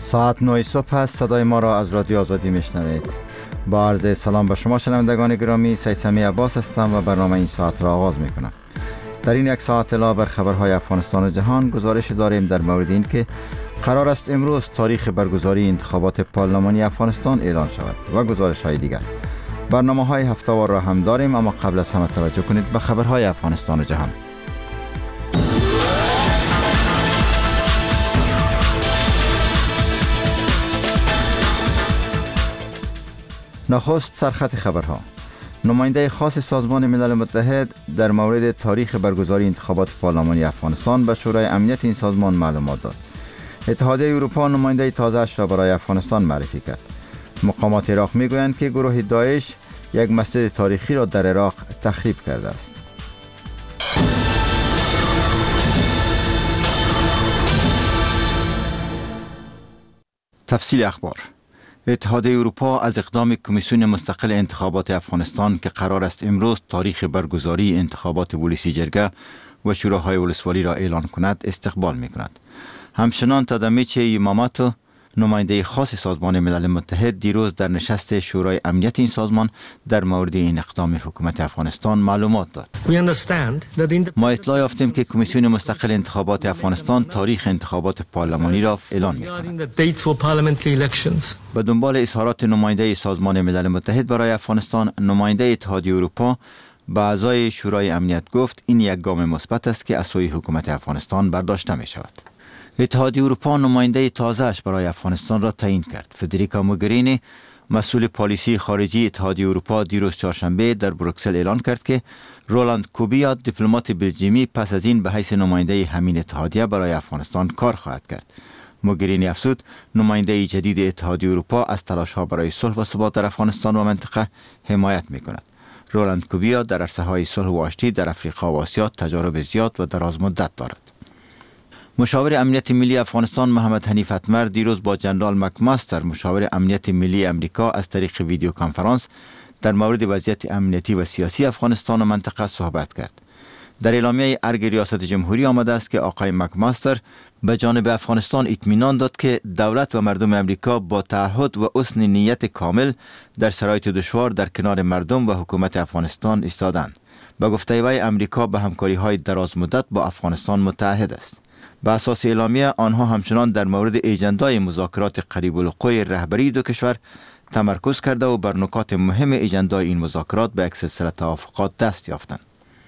ساعت 9 صبح است. صدای ما را از رادیو آزادی میشنوید. با عرض سلام به شما شنوندگان گرامی، سید سمی عباس هستم و برنامه این ساعت را آغاز میکنم. در این یک ساعت علاوه بر خبرهای افغانستان و جهان گزارش داریم در مورد این که قرار است امروز تاریخ برگزاری انتخابات پارلمانی افغانستان اعلان شود و گزارش های دیگر. برنامه های هفته‌وار را هم داریم، اما قبل از همه توجه کنید به خبرهای افغانستان و جهان. نخست سرخط خبرها. نماینده خاص سازمان ملل متحد در مورد تاریخ برگزاری انتخابات پارلمانی افغانستان به شورای امنیت این سازمان معلومات داد. اتحادیه اروپا نماینده تازه‌اش را برای افغانستان معرفی کرد. مقامات عراق میگویند که گروه داعش یک مسجد تاریخی را در عراق تخریب کرده است. تفصیل اخبار. اتحادیه اروپا از اقدام کمیسیون مستقل انتخابات افغانستان که قرار است امروز تاریخ برگزاری انتخابات ولسی جرگه و شوراهای ولسوالی را اعلان کند استقبال می کند. همچنان تادمیچه یماماتو نماینده خاص سازمان ملل متحد دیروز در نشست شورای امنیت این سازمان در مورد این اقدام حکومت افغانستان معلومات داد. ما اطلاع یافتیم که کمیسیون مستقل انتخابات افغانستان تاریخ انتخابات پارلمانی را اعلان می‌کند. به دنبال اظهارات نماینده سازمان ملل متحد برای افغانستان، نماینده اتحادیه اروپا به اعضای شورای امنیت گفت این یک گام مثبت است که از سوی حکومت افغانستان برداشته می‌شود. اتحادیه اروپا نماینده تازه‌اش برای افغانستان را تعیین کرد. فدریکا موگرینی، مسئول پالیسی خارجی اتحادیه اروپا، دیروز چهارشنبه در بروکسل اعلان کرد که رولاند کوبیا، دیپلمات بلژیمی، پس از این به حیث نماینده همین اتحادیه برای افغانستان کار خواهد کرد. موگرینی افزود نماینده جدید اتحادیه اروپا از تلاش‌ها برای صلح و ثبات در افغانستان و منطقه حمایت می‌کند. رولاند کوبیا در عرصه‌های صلح و آشتی در افریقا و آسیا تجارب زیاد و دراز مدت دارد. مشاور امنیت ملی افغانستان محمد حنیف اتمر دیروز با جنرال مکماستر، مشاور امنیت ملی امریکا، از طریق ویدیو کنفرانس در مورد وضعیت امنیتی و سیاسی افغانستان و منطقه صحبت کرد. در اعلامیه ارگ ریاست جمهوری آمده است که آقای مکماستر به جانب افغانستان اطمینان داد که دولت و مردم امریکا با تعهد و حسن نیت کامل در شرایط دشوار در کنار مردم و حکومت افغانستان ایستادند. به گفته وی امریکا به همکاری‌های دراز مدت با افغانستان متعهد است. به اساس اعلامیه آنها همچنان در مورد اجندای مذاکرات قریب الوقوع رهبری دو کشور تمرکز کرده و بر نکات مهم اجندای این مذاکرات به یک سلسله توافقات دست یافتند.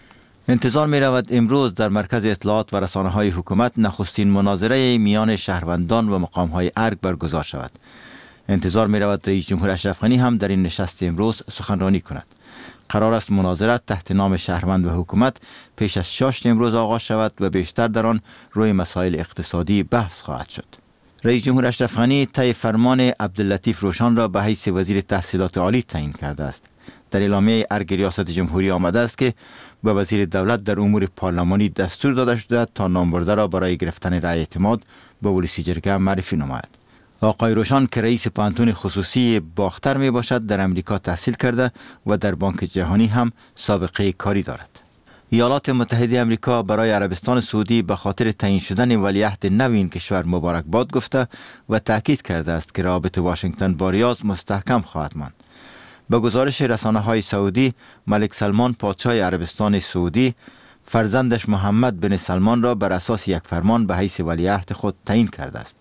انتظار می رود امروز در مرکز اطلاعات و رسانه‌های حکومت نخستین مناظره میان شهروندان و مقام‌های ارگ برگزار شود. انتظار می رود رئیس جمهور اشرف غنی هم در این نشست امروز سخنرانی کند. قرار است مناظرت تحت نام شهروند و حکومت پیش از 6 امروز آغاز شود و بیشتر در آن روی مسائل اقتصادی بحث خواهد شد. رئیس جمهور اشرف غنی طی فرمان عبداللطیف روشان را به حیث وزیر تحصیلات عالی تعیین کرده است. در اعلامیه ارگ ریاست جمهوری آمده است که به وزیر دولت در امور پارلمانی دستور داده شده تا نامبرده را برای گرفتن رأی اعتماد به ولسی جرگه معرفی نماید. آقای روشان که رئیس پانتون خصوصی باختر می باشد در امریکا تحصیل کرده و در بانک جهانی هم سابقه کاری دارد. ایالات متحده امریکا برای عربستان سعودی به خاطر تعیین شدن ولیعهد نو این کشور مبارکباد گفته و تاکید کرده است که روابط واشنگتن با ریاض مستحکم خواهد ماند. به گزارش رسانه‌های سعودی، ملک سلمان پادشاه عربستان سعودی فرزندش محمد بن سلمان را بر اساس یک فرمان به حیث ولیعهد خود تعیین کرده است.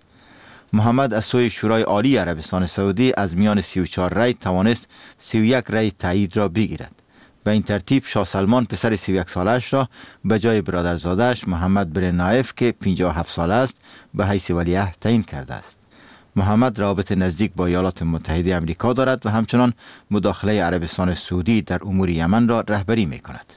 محمد از سوی شورای عالی عربستان سعودی از میان 34 رأی توانست 31 رأی تایید را بگیرد. به این ترتیب شاه سلمان پسر 31 سالش را به جای برادرزاده‌اش محمد بن نایف که 57 ساله است به حیث ولیعهد تعیین کرده است. محمد رابط نزدیک با ایالات متحده امریکا دارد و همچنان مداخله عربستان سعودی در امور یمن را رهبری می کند.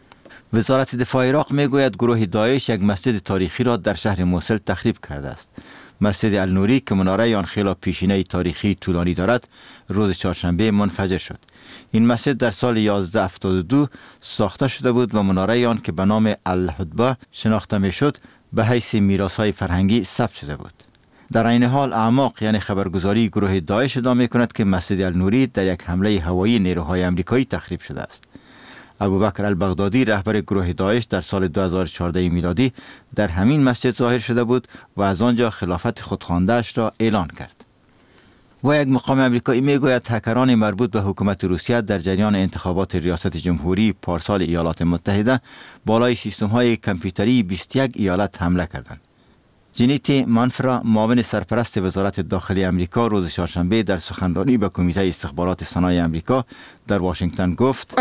وزارت دفاع عراق می گوید گروه داعش یک مسجد تاریخی را در شهر موصل تخریب کرده است. مسجد النوری که مناره آن خیلی پیشینه تاریخی طولانی دارد، روز چهارشنبه منفجر شد. این مسجد در سال 1172 ساخته شده بود و مناره آن که به نام الحدبه شناخته می شد به حیث میراث‌های فرهنگی ثبت شده بود. در این حال اعماق یعنی خبرگزاری گروه داعش ادعا می کند که مسجد النوری در یک حمله هوایی نیروهای آمریکایی تخریب شده است. ابوبکر البغدادی رهبر گروه داعش در سال 2014 میلادی در همین مسجد ظاهر شده بود و از آنجا خلافت خودخوانده‌اش را اعلان کرد. و یک مقام امریکایی میگوید هکران مربوط به حکومت روسیه در جریان انتخابات ریاست جمهوری پارسال ایالات متحده بالای سیستم‌های کامپیوتری 21 ایالت حمله کردند. جنیتی مانفرا معاون سرپرست وزارت داخلی امریکا روز چهارشنبه در سخنرانی به کمیته استخبارات صنایع امریکا در واشنگتن گفت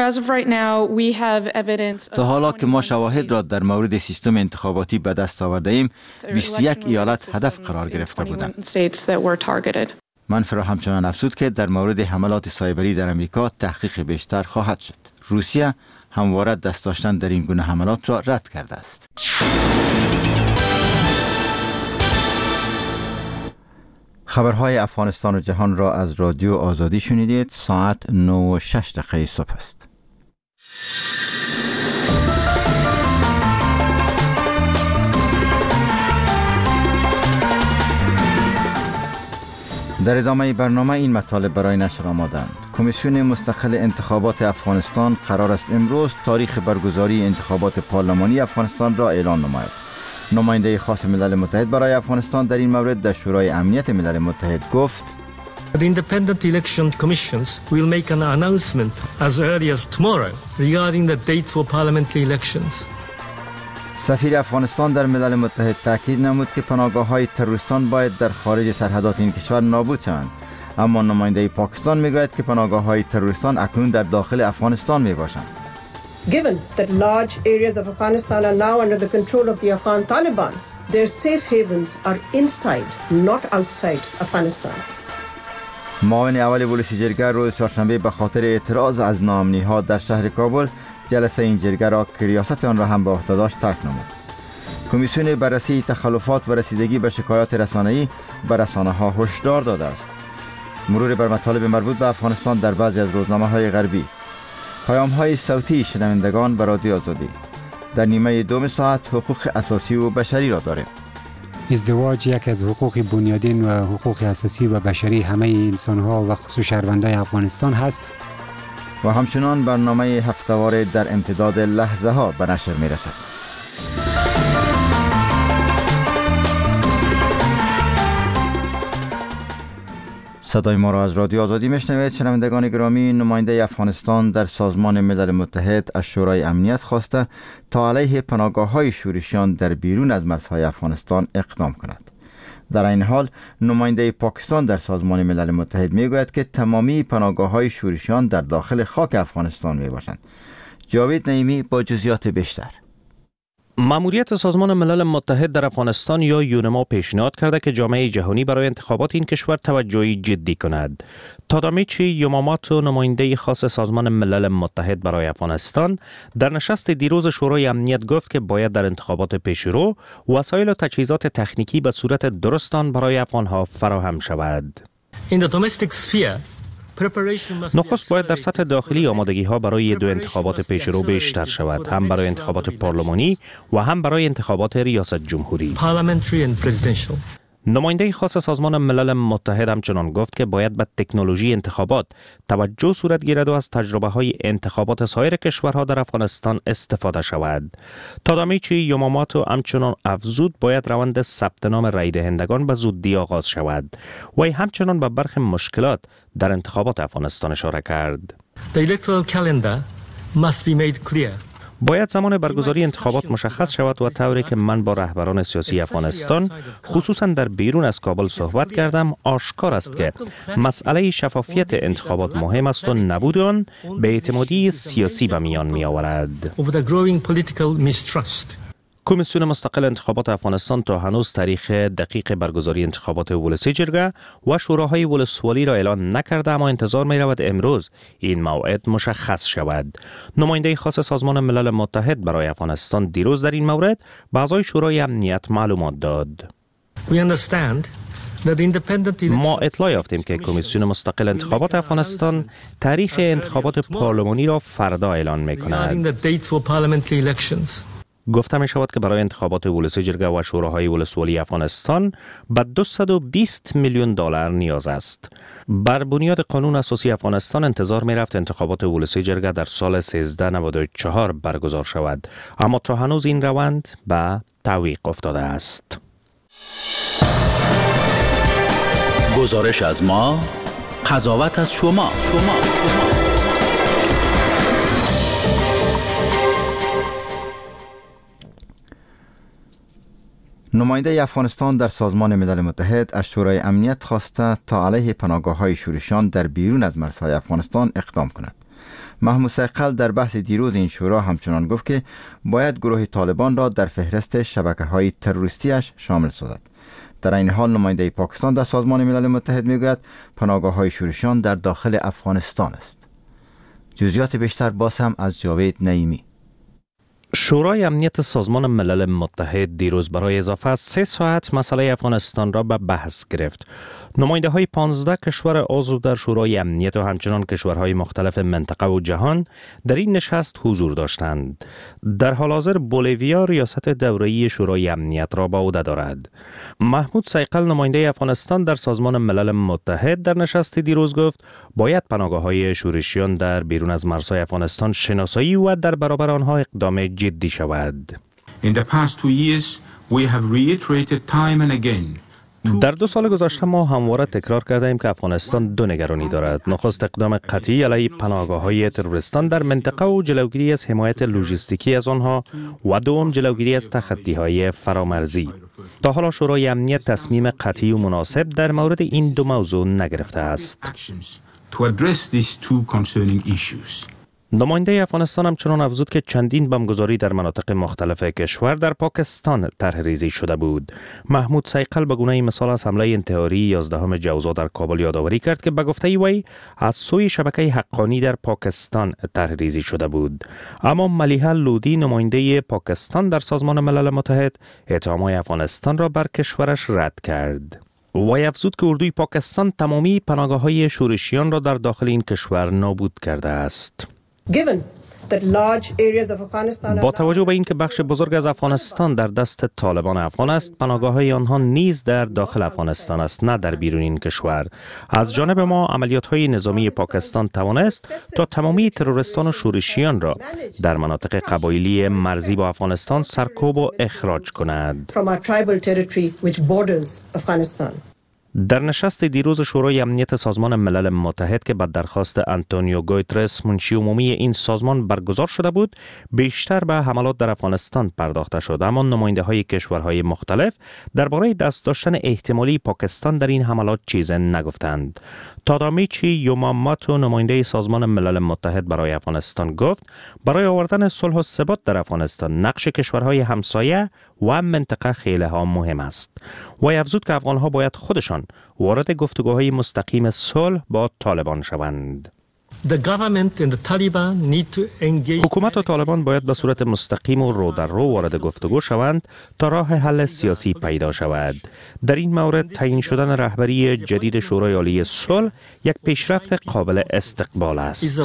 تا حالا که ما شواهد را در مورد سیستم انتخاباتی به دست آورده ایم 21 ایالت هدف قرار گرفته بودند. مانفرا همچنان افزود که در مورد حملات سایبری در امریکا تحقیق بیشتر خواهد شد. روسیه همواره دست داشتن در این گونه حملات را رد کرده است. خبرهای افغانستان و جهان را از رادیو آزادی شنیدید. ساعت 9:06 صبح است. در ادامه برنامه این مطالب برای نشر آمادند. کمیسیون مستقل انتخابات افغانستان قرار است امروز تاریخ برگزاری انتخابات پارلمانی افغانستان را اعلان نماید. نماینده خاص ملل متحد برای افغانستان در این مورد در شورای امنیت ملل متحد گفت: The Independent Election Commissions will make an announcement as early as tomorrow regarding the date for parliamentary elections. سفیر افغانستان در ملل متحد تاکید نمود که پناهگاه‌های تروریستان باید در خارج سرحدات این کشور نابود شوند. اما نماینده پاکستان میگوید که پناهگاه‌های تروریستان اکنون در داخل افغانستان میباشند. Given that large areas of Afghanistan are now under the control of the Afghan Taliban, their safe havens are inside, not outside Afghanistan. معاون اول پلیس جرگه روز چهارشنبه به خاطر اعتراض از ناامنی‌ها در شهر کابل جلسه این جرگه را که ریاست آن را هم به عهده داشت ترک نمود. کمیسیون بررسی تخلفات و رسیدگی به شکایات رسانه‌ای به رسانه‌ها هشدار داده است. مرور بر مطالب مربوط به افغانستان در بعضی از روزنامه‌های غربی. پیام‌های صوتی شنوندگان به رادیو آزادی. در نیمه دوم ساعت حقوق اساسی و بشری را داریم. ازدواج یک از حقوق بنیادین و حقوق اساسی و بشری همه انسان‌ها و خصوص شهروندان افغانستان هست. و همچنان برنامه هفته‌وار در امتداد لحظه ها به نشر می‌رسد. صدای ما را از رادیو آزادی میشنوید. شنوندگان گرامی، نماینده افغانستان در سازمان ملل متحد از شورای امنیت خواسته تا علیه پناهگاه‌های شورشیان در بیرون از مرزهای افغانستان اقدام کند. در این حال نماینده پاکستان در سازمان ملل متحد میگوید که تمامی پناهگاه‌های شورشیان در داخل خاک افغانستان میباشند. جاوید نعیمی با جزئیات بیشتر. مأموریت سازمان ملل متحد در افغانستان یا یونما پیشنهاد کرده که جامعه جهانی برای انتخابات این کشور توجهی جدی کند. تادامیچی یاماماتو، نماینده خاص سازمان ملل متحد برای افغانستان، در نشست دیروز شورای امنیت گفت که باید در انتخابات پیشرو وسایل و تجهیزات تکنیکی به صورت درستان برای افغانها فراهم شود. نخست باید در سطح داخلی آمادگی ها برای دو انتخابات پیشرو بیشتر شود، هم برای انتخابات پارلمانی و هم برای انتخابات ریاست جمهوری. نماینده خاص سازمان ملل متحد همچنان گفت که باید به تکنولوژی انتخابات توجه صورت گیرد و از تجربه های انتخابات سایر کشورها در افغانستان استفاده شود. تادامیچی یاماماتو همچنان افزود باید روند ثبت نام رای دهندگان به زودی آغاز شود. وی همچنان به برخی مشکلات در انتخابات افغانستان اشاره کرد. The electoral calendar must be made clear. باید زمان برگزاری انتخابات مشخص شود و طوری که من با رهبران سیاسی افغانستان خصوصا در بیرون از کابل صحبت کردم آشکار است که مسئله شفافیت انتخابات مهم است و نبود آن به اعتمادی سیاسی به میان می آورد. کمیسیون مستقل انتخابات افغانستان تا هنوز تاریخ دقیق برگزاری انتخابات ولسی جرگه و شوراهای ولسوالی را اعلان نکرده، اما انتظار می رود امروز این موعد مشخص شود. نماینده خاص سازمان ملل متحد برای افغانستان دیروز در این مورد به اعضای شورای امنیت معلومات داد. ما اطلاع یافتیم که کمیسیون مستقل انتخابات افغانستان تاریخ انتخابات پارلمانی را فردا اعلان می کند. گفته می شود که برای انتخابات ولسی جرگه و شوراهای ولسوالی افغانستان به 220 میلیون دلار نیاز است. بر بنیاد قانون اساسی افغانستان انتظار می رفت انتخابات ولسی جرگه در سال 1394 برگزار شود، اما تا هنوز این روند به تعویق افتاده است. گزارش از ما، قضاوت از شما. نماینده افغانستان در سازمان ملل متحد از شورای امنیت خواسته تا علیه پناهگاه‌های شورشیان در بیرون از مرزهای افغانستان اقدام کند. محمود سیقل در بحث دیروز این شورا همچنان گفت که باید گروه طالبان را در فهرست شبکه‌های تروریستیش شامل سازد. در این حال نماینده پاکستان در سازمان ملل متحد میگوید پناهگاه‌های شورشیان در داخل افغانستان است. جزئیات بیشتر باز هم از جاوید نعیمی. شورای امنیت سازمان ملل متحد دیروز برای اضافه از 3 ساعت مسئله افغانستان را به بحث گرفت. نماینده های 15 کشور عضو در شورای امنیت و همچنان کشورهای مختلف منطقه و جهان در این نشست حضور داشتند. در حال حاضر بولیویا ریاست دوره‌ای شورای امنیت را به عهده دارد. محمود سیقل نماینده افغانستان در سازمان ملل متحد در نشست دیروز گفت باید پناهگاه‌های شورشیان در بیرون از مرزهای افغانستان شناسایی و در برابر آنها اقدام جدی شود. In the past 2 years we have reiterated time and again. در 2 سال گذشته ما همواره تکرار کرده ایم که افغانستان 2 نگرانی دارد. نخست اقدام قطعی علیه پناهگاه‌های تروریستان در منطقه و جلوگیری از حمایت لوجستیکی از آنها و دوم جلوگیری از تخطی‌های فرامرزی. تا حالا شورای امنیت تصمیم قطعی و مناسب در مورد این 2 موضوع نگرفته است. نماینده افغانستان همچنان افزود که چندین بمبگذاری در مناطق مختلف کشور در پاکستان طرح‌ریزی شده بود. محمود سیقل به گونه مثال از حمله انتحاری 11 جوزا در کابل یادآوری کرد که به گفته وی از سوی شبکه حقانی در پاکستان طرح‌ریزی شده بود. اما ملیحه لودی نماینده پاکستان در سازمان ملل متحد اتهامات افغانستان را بر کشورش رد کرد. وی افزود که اردوی پاکستان تمامی پناهگاه‌های شورشیان را در داخل این کشور نابود کرده است. با توجه به اینکه بخش بزرگ از افغانستان در دست طالبان افغان است، پناهگاه‌های آنها نیز در داخل افغانستان است، نه در بیرون این کشور. از جانب ما عملیات‌های نظامی پاکستان توانست تا تمامی تروریستان و شورشیان را در مناطق قبایلی مرزی با افغانستان سرکوب و اخراج کند. در نشست دیروز شورای امنیت سازمان ملل متحد که به درخواست آنتونیو گوترس منشی عمومی این سازمان برگزار شده بود، بیشتر به حملات در افغانستان پرداخته شد، اما نماینده های کشورهای مختلف درباره دست داشتن احتمالی پاکستان در این حملات چیزی نگفتند. تادامیچی یوماماتو نماینده سازمان ملل متحد برای افغانستان گفت برای آوردن صلح و ثبات در افغانستان نقش کشورهای همسایه و منطقه خیلی ها مهم است. و افزود که افغانها باید خودشان وارد گفتگوهای مستقیم صلح با طالبان شوند. حکومت و طالبان باید به صورت مستقیم و رو در رو وارد گفتگو شوند تا راه حل سیاسی پیدا شود. در این مورد تعیین شدن رهبری جدید شورای عالی صلح یک پیشرفت قابل استقبال است.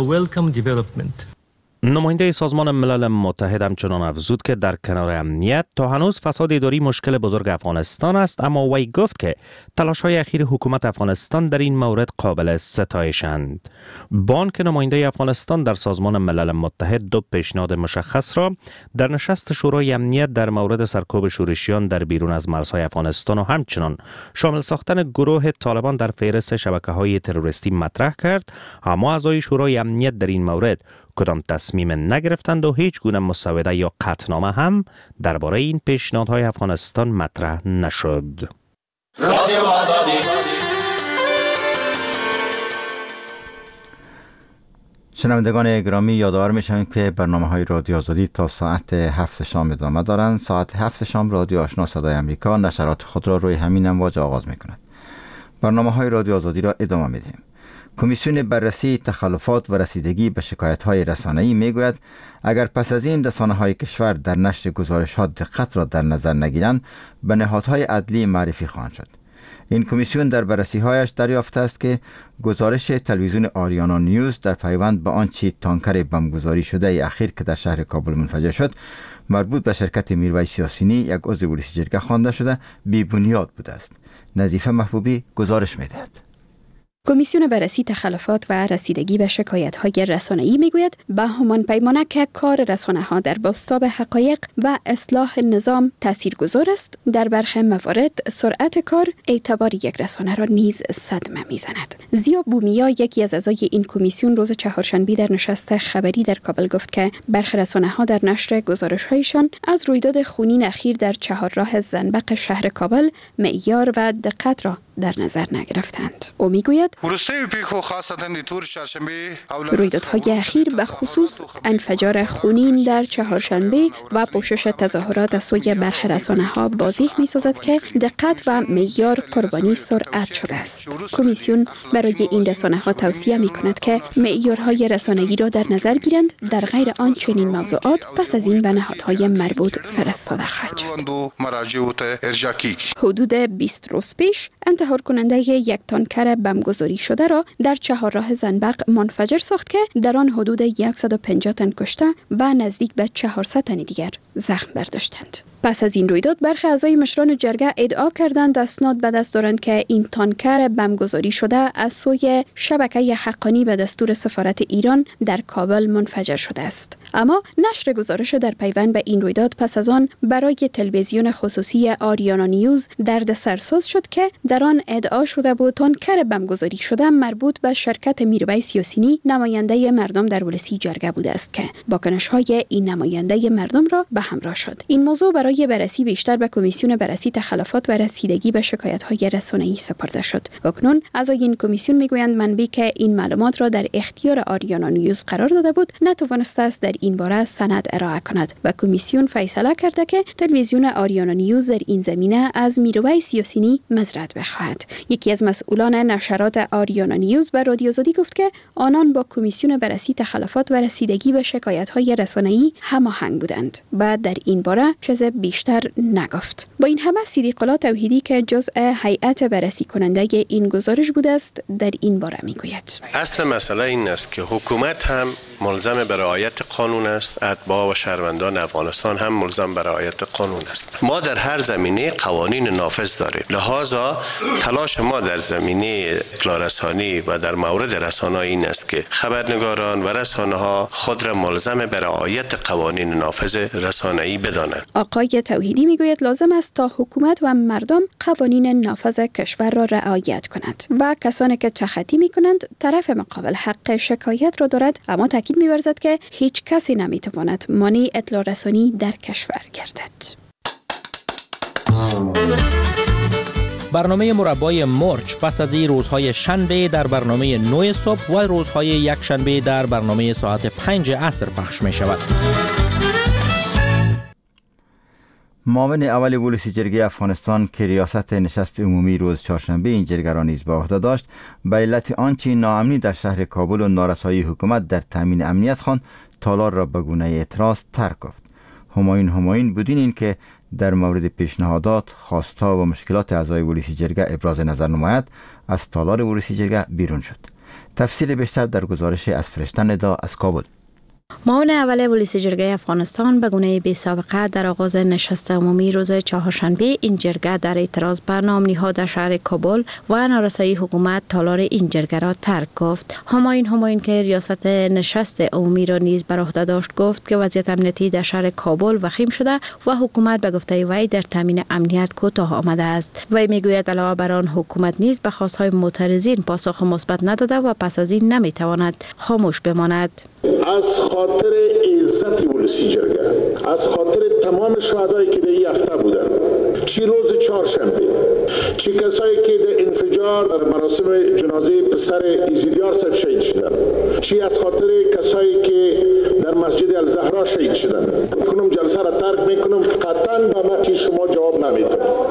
نماینده سازمان ملل متحد همچنان افزود که در کنار امنیت تا هنوز فساد اداری مشکل بزرگ افغانستان است، اما وی گفت که تلاش‌های اخیر حکومت افغانستان در این مورد قابل ستایشند. بانک نماینده افغانستان در سازمان ملل متحد 2 پیشنهاد مشخص را در نشست شورای امنیت در مورد سرکوب شورشیان در بیرون از مرزهای افغانستان و همچنان شامل ساختن گروه طالبان در فهرست شبکه‌های تروریستی مطرح کرد، اما اعضای شورای امنیت در این مورد کدام تصمیم نگرفتند و هیچ گونه مسوده یا قطعنامه هم درباره این پیشنهادهای افغانستان مطرح نشد. رادیو آزادی. شنوندگان گرامی، یادآور می‌شویم که برنامه‌های رادیو آزادی تا ساعت 7 شام ادامه دارند. ساعت 7 شام رادیو آشنا صدای امریکا نشرات خود را روی همین امواج آغاز می‌کند. برنامه‌های رادیو آزادی را ادامه می‌دهیم. کمیسیون بررسی تخلفات و رسیدگی به شکایت‌های رسانه‌ای می‌گوید اگر پس از این رسانه‌های کشور در نشر گزارش‌ها دقت را در نظر نگیرند به نهادهای عدلی معرفی خواهند شد. این کمیسیون در بررسی‌هایش دریافته است که گزارش تلویزیون آریانا نیوز در پیوند به آنچه تانکر بمبگذاری شده اخیر که در شهر کابل منفجر شد مربوط به شرکت میرویس یاسینی یک عضو پلیس جرگه خوانده شده بی بنیاد بوده است. نظیفه محبوبی گزارش می‌دهد. کمیسیون بررسی تخلفات و رسیدگی به شکایت‌های رسانه‌ای میگوید به همان پیمانه که کار رسانه‌ها در بازتاب حقایق و اصلاح نظام تاثیرگذار است، در برخی موارد سرعت کار اعتبار یک رسانه را نیز صدمه می‌زند. زیا بومیا، یکی از اعضای این کمیسیون، روز چهارشنبه در نشست خبری در کابل گفت که برخی رسانه‌ها در نشر گزارش‌هایشان از رویداد خونین اخیر در چهارراه زنبق شهر کابل معیار و دقت را در نظر نگرفتند. او میگوید رویدادهای اخیر به خصوص انفجار خونین در چهارشنبه و پوشش تظاهرات از سوی برخی رسانه‌ها واضح می‌سازد که دقت و معیار قربانی سرعت شده است. کمیسیون برای این رسانه‌ها توصیه می‌کند که معیارهای رسانه‌ای را در نظر گیرند، در غیر آن چنین موضوعات پس از این به نهادهای مربوط فرستاده خواهد شد. حدود 20 روز پیش انتحار کننده یک تانکر بمبگذاری شده را در چهارراه زنبق منفجر ساخت که در آن حدود 150 تن کشته و نزدیک به 400 تن دیگر زخم برداشتند. پس از این رویداد برخی اعضای مشران جرگه ادعا کردند اسناد به دست دارند که این تانکر بمبگذاری شده از سوی شبکه حقانی به دستور سفارت ایران در کابل منفجر شده است. اما نشر گزارش در پیوند به این رویداد پس از آن برای تلویزیون خصوصی آریانا نیوز دردسرساز شد که در آن ادعا شده بود تانکر بمبگذاری شده مربوط به شرکت میرویس یاسینی، نماینده مردم در ولسی جرگه بوده است که واکنش‌های این نماینده مردم را به همراه شد. این موضوع برای بررسی بیشتر به کمیسیون بررسی تخلفات و رسیدگی به شکایت‌های رسانه‌ای سپرده شد. اکنون اعضای این کمیسیون میگویند منبعی که این معلومات را در اختیار آریانا نیوز قرار داده بود نتوانسته است در این باره سند ارائه کند و کمیسیون فیصله کرده که تلویزیون آریانا نیوز در این زمینه از میرویس یاسینی معذرت بخواهد. یکی از مسئولان نشرات آریانا نیوز به رادیو آزادی گفت که آنان با کمیسیون بررسی تخلفات و رسیدگی به شکایت‌های رسانه‌ای هماهنگ بودند و در این باره چیز بیشتر نگفت. با این همه صدیق الله توحیدی که جزء هیئت بررسی کننده این گزارش بوده است در این باره میگوید. اصل مسئله این است که حکومت هم ملزم به رعایت قانون است، اتباع و شهروندان افغانستان هم ملزم به رعایت قانون است. ما در هر زمینه قوانین نافذ داریم، لذا تلاش ما در زمینه اطلاع رسانی و در مورد رسانه این است که خبرنگاران و رسانه ها خود را ملزم به رعایت قوانین نافذ رسانه‌ای بدانند. آقای توحیدی میگوید لازم است تا حکومت و مردم قوانین نافذ کشور را رعایت کنند و کسانی که چخطی میکنند طرف مقابل حق شکایت را دارد، اما تاکید می‌ورزد که هیچ کسی نمیتواند مانع اطلاع رسانی در کشور گردد. برنامه مربای مرچ پس از این روزهای شنبه در برنامه 9 صبح و روزهای یک شنبه در برنامه ساعت 5 عصر پخش می شود. معاون اول ولسی جرگه افغانستان که ریاست نشست عمومی روز چهارشنبه این جرگه را نیز به عهده داشت، به علت آنچه ناامنی در شهر کابل و نارسایی حکومت در تامین امنیت خواند تالار را به گونه اعتراض ترک گفت. همایون بدین این که در مورد پیشنهادات، خواستها و مشکلات اعضای ولسی جرگه ابراز نظر نماید، از تالار ولسی جرگه بیرون شد. تفصیل بیشتر در گزارش از فرشته ندا از کابل. معاون اول ولسی جرگه افغانستان به گونه بی سابقه در آغاز نشست عمومی روز چهارشنبه این جرگه در اعتراض بر ناامنی‌ها در شهر کابل و نارسایی حکومت تالار این جرگه را ترک گفت. همایون که ریاست نشست عمومی را نیز بر عهده داشت گفت که وضعیت امنیتی در شهر کابل وخیم شده و حکومت به گفته وی در تامین امنیت کوتاه آمده است. وی میگوید علاوه بر آن حکومت نیز به خواست‌های معترضین پاسخ مثبت نداده و پس از این نمیتواند خاموش بماند. از خاطر عزت ولسی جرگه، از خاطر تمام شهدایی که در این هفته بودن، چی روز چهارشنبه، چی کسایی که در انفجار در مراسم جنازه پسر ایزیدیار صاحب شهید شدن، چی از خاطر کسایی که در مسجد الزهرا شهید شدن، میکنم جلسه را ترک میکنم، قطعا به من شما جواب نمیدم.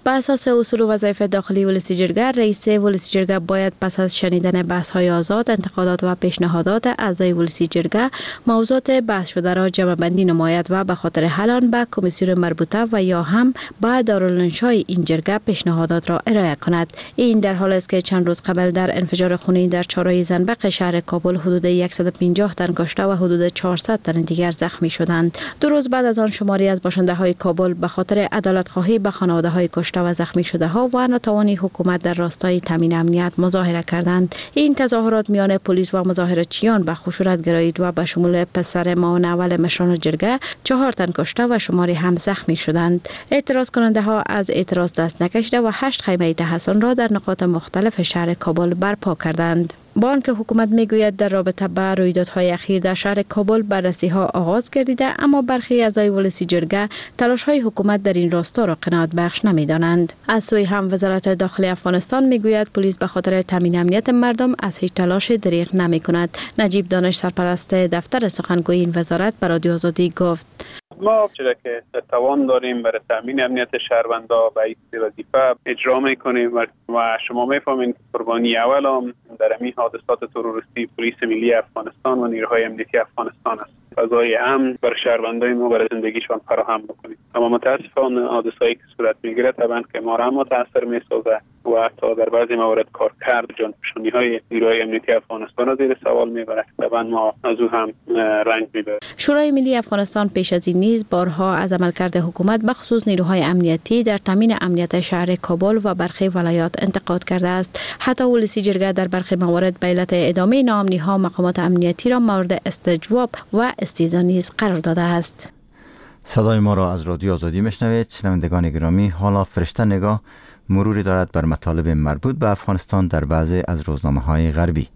به اساس اصول و وظایف داخلی ولسی جرگه، رئیس ولسی جرگه باید پس از شنیدن بحث‌های آزاد، انتقادات و پیشنهادات اعضای ولسی جرگه موضوعات بحث شده را جمع بندی نماید و به خاطر حل آن به کمیسیون مربوطه و یا هم به دارالانشای این جرگه پیشنهادات را ارائه کند. این در حالی است که چند روز قبل در انفجار خونین در چهارراه زنبق شهر کابل حدود 150 تن کشته و حدود 400 تن دیگر زخمی شدند. 2 روز بعد از آن شماری از باشنده‌های کابل به خاطر عدالت خواهی به خانواده‌های کشته و زخمی شده ها و ناتوانی حکومت در راستای تامین امنیت مظاهره کردند. این تظاهرات میان پلیس و مظاهره‌چیان به خشونت گرایید و به شمول پسر معاون اول مشران جرگه 4 تن کشته و شماری هم زخمی شدند. اعتراض کننده ها از اعتراض دست نکشیده و 8 خیمه تحصن را در نقاط مختلف شهر کابل برپا کردند. با آنکه حکومت میگوید در رابطه با رویدادهای اخیر در شهر کابل بررسی ها آغاز گردیده، اما برخی اعضای ولسی جرگه تلاش های حکومت در این راستا را قناعت بخش نمیدانند. از سوی هم وزارت داخلی افغانستان میگوید پلیس به خاطر تامین امنیت مردم از هیچ تلاش دریغ نمی کند. نجیب دانش، سرپرست دفتر سخنگوی این وزارت، به رادیو آزادی گفت: ما چرا که توان داریم برای تامین امنیت شهروندا به این وظیفه اجرا میکنیم و شما میفهمید قربانی اول هم در این حادثات تروریستی پلیس ملی افغانستان و نیروهای امنیتی افغانستان است. فضای امن بر شهروندای ما برای زندگیشان فراهم بکنیم. اما متاسفانه حادثه‌ای که صورت میگیره طبعا که ما را متاثر میسازه و حتی در بعضی موارد کارکرد جانفشانی‌های نیروهای امنیتی افغانستان را زیر سوال میبره. طبعا ما از او هم رنج میبریم. شورای ملی افغانستان پیش از این نیز بارها از عملکرد حکومت به خصوص نیروهای امنیتی در تامین امنیت شهر کابل و برخی ولایات انتقاد کرده است. حتی ولسی جرگه در برخی موارد به علت ادامه ناامنی‌ها مقامات امنیتی را مورد استجواب و استیضاح نیز قرار داده است. صدای ما را از رادیو آزادی میشنوید. شنوندگان گرامی، حالا فرشته نگاه مروری دارد بر مطالب مربوط به افغانستان در بعضی از روزنامه‌های غربی.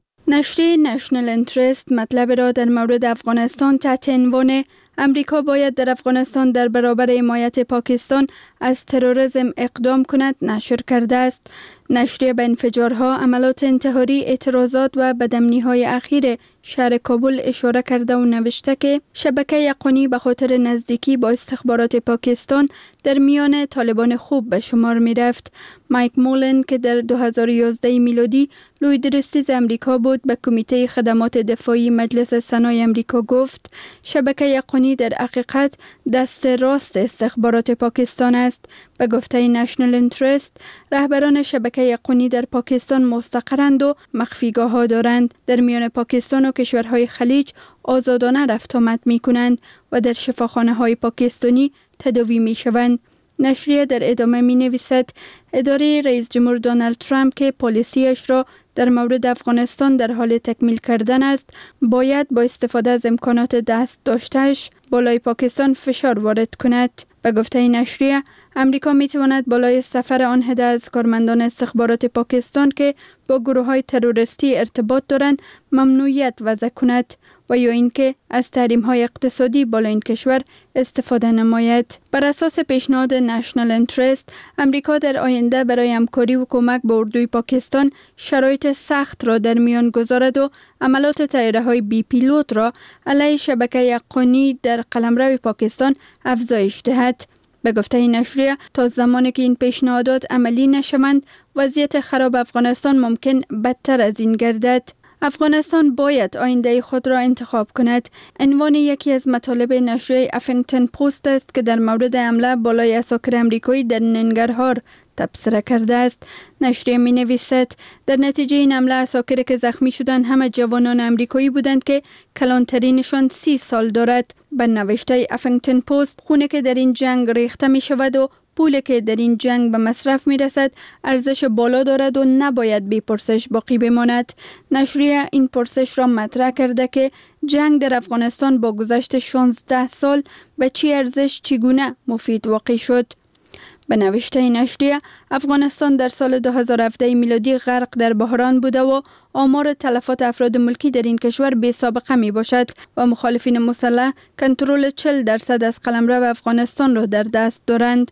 نشریه نشنل انترست مطلب را در مورد افغانستان تحت عنوان امریکا باید در افغانستان در برابر حمایت پاکستان از تروریسم اقدام کند نشر کرده است. نشریه به انفجارها، عملات انتحاری، اعتراضات و بدامنی‌های اخیر شهر کابل اشاره کرده و نوشته که شبکه یقینی به خاطر نزدیکی با استخبارات پاکستان در میان طالبان خوب به شمار می رفت. مایک مولن که در 2011 میلادی لوی درستیز امریکا بود به کمیته خدمات دفاعی مجلس سنای امریکا گفت شبکه یقینی در حقیقت دست راست استخبارات پاکستان است. به گفته نشنل انترست، رهبران شبکه یقینی در پاکستان مستقرند و مخفیگاه ها دارند. در میان پاکستان و کشورهای خلیج آزادانه رفت آمد می کنند و در شفاخانه های پاکستانی تداوی می شوند. نشریه در ادامه می نویسد اداره رئیس جمهور دونالد ترامپ که پالیسیش را در مورد افغانستان در حال تکمیل کردن است، باید با استفاده از امکانات دست داشتهش بالای پاکستان فشار وارد کند. به گفته نشریه، امریکا می تواند بالای سفر آن عده از کارمندان استخبارات پاکستان که با گروه‌های تروریستی ارتباط دارند ممنوعیت وضع کند و یا اینکه از تحریم‌های اقتصادی بالای این کشور استفاده نماید. بر اساس پیشنهاد نشنل انترست، امریکا در آینده برای همکاری و کمک به اردوی پاکستان شرایط سخت را در میان گذارد و عملات طیاره‌های بی پیلوت را علیه شبکه یقینی در قلمرو پاکستان افزایش دهد. به گفته نشریه، تا زمانی که این پیشنهادات عملی نشوند، وضعیت خراب افغانستان ممکن بدتر از این گردد. افغانستان باید آینده خود را انتخاب کند. عنوان یکی از مطالب نشریه افینگتون پست است که در مورد حمله بالای عساکر امریکایی در ننگرهار تبصره کرده است. نشریه می نویسد در نتیجه این حمله عساکری که زخمی شدند همه جوانان امریکایی بودند که کلانترینشان 30 سال دارد. به نوشته افینگتون پست، خونه که در این جنگ ریخته می شود و پولی که در این جنگ به مصرف می رسد ارزش بالا دارد و نباید بی پرسش باقی بماند. نشریه این پرسش را مطرح کرده که جنگ در افغانستان با گذشت 16 سال به چی ارزش چگونه مفید واقع شد. به نوشته نشریه، افغانستان در سال 2017 میلادی غرق در بحران بوده و آمار تلفات افراد ملکی در این کشور بی سابقه می باشد و مخالفین مسلح کنترل 40% از قلمرو افغانستان را در دست دارند.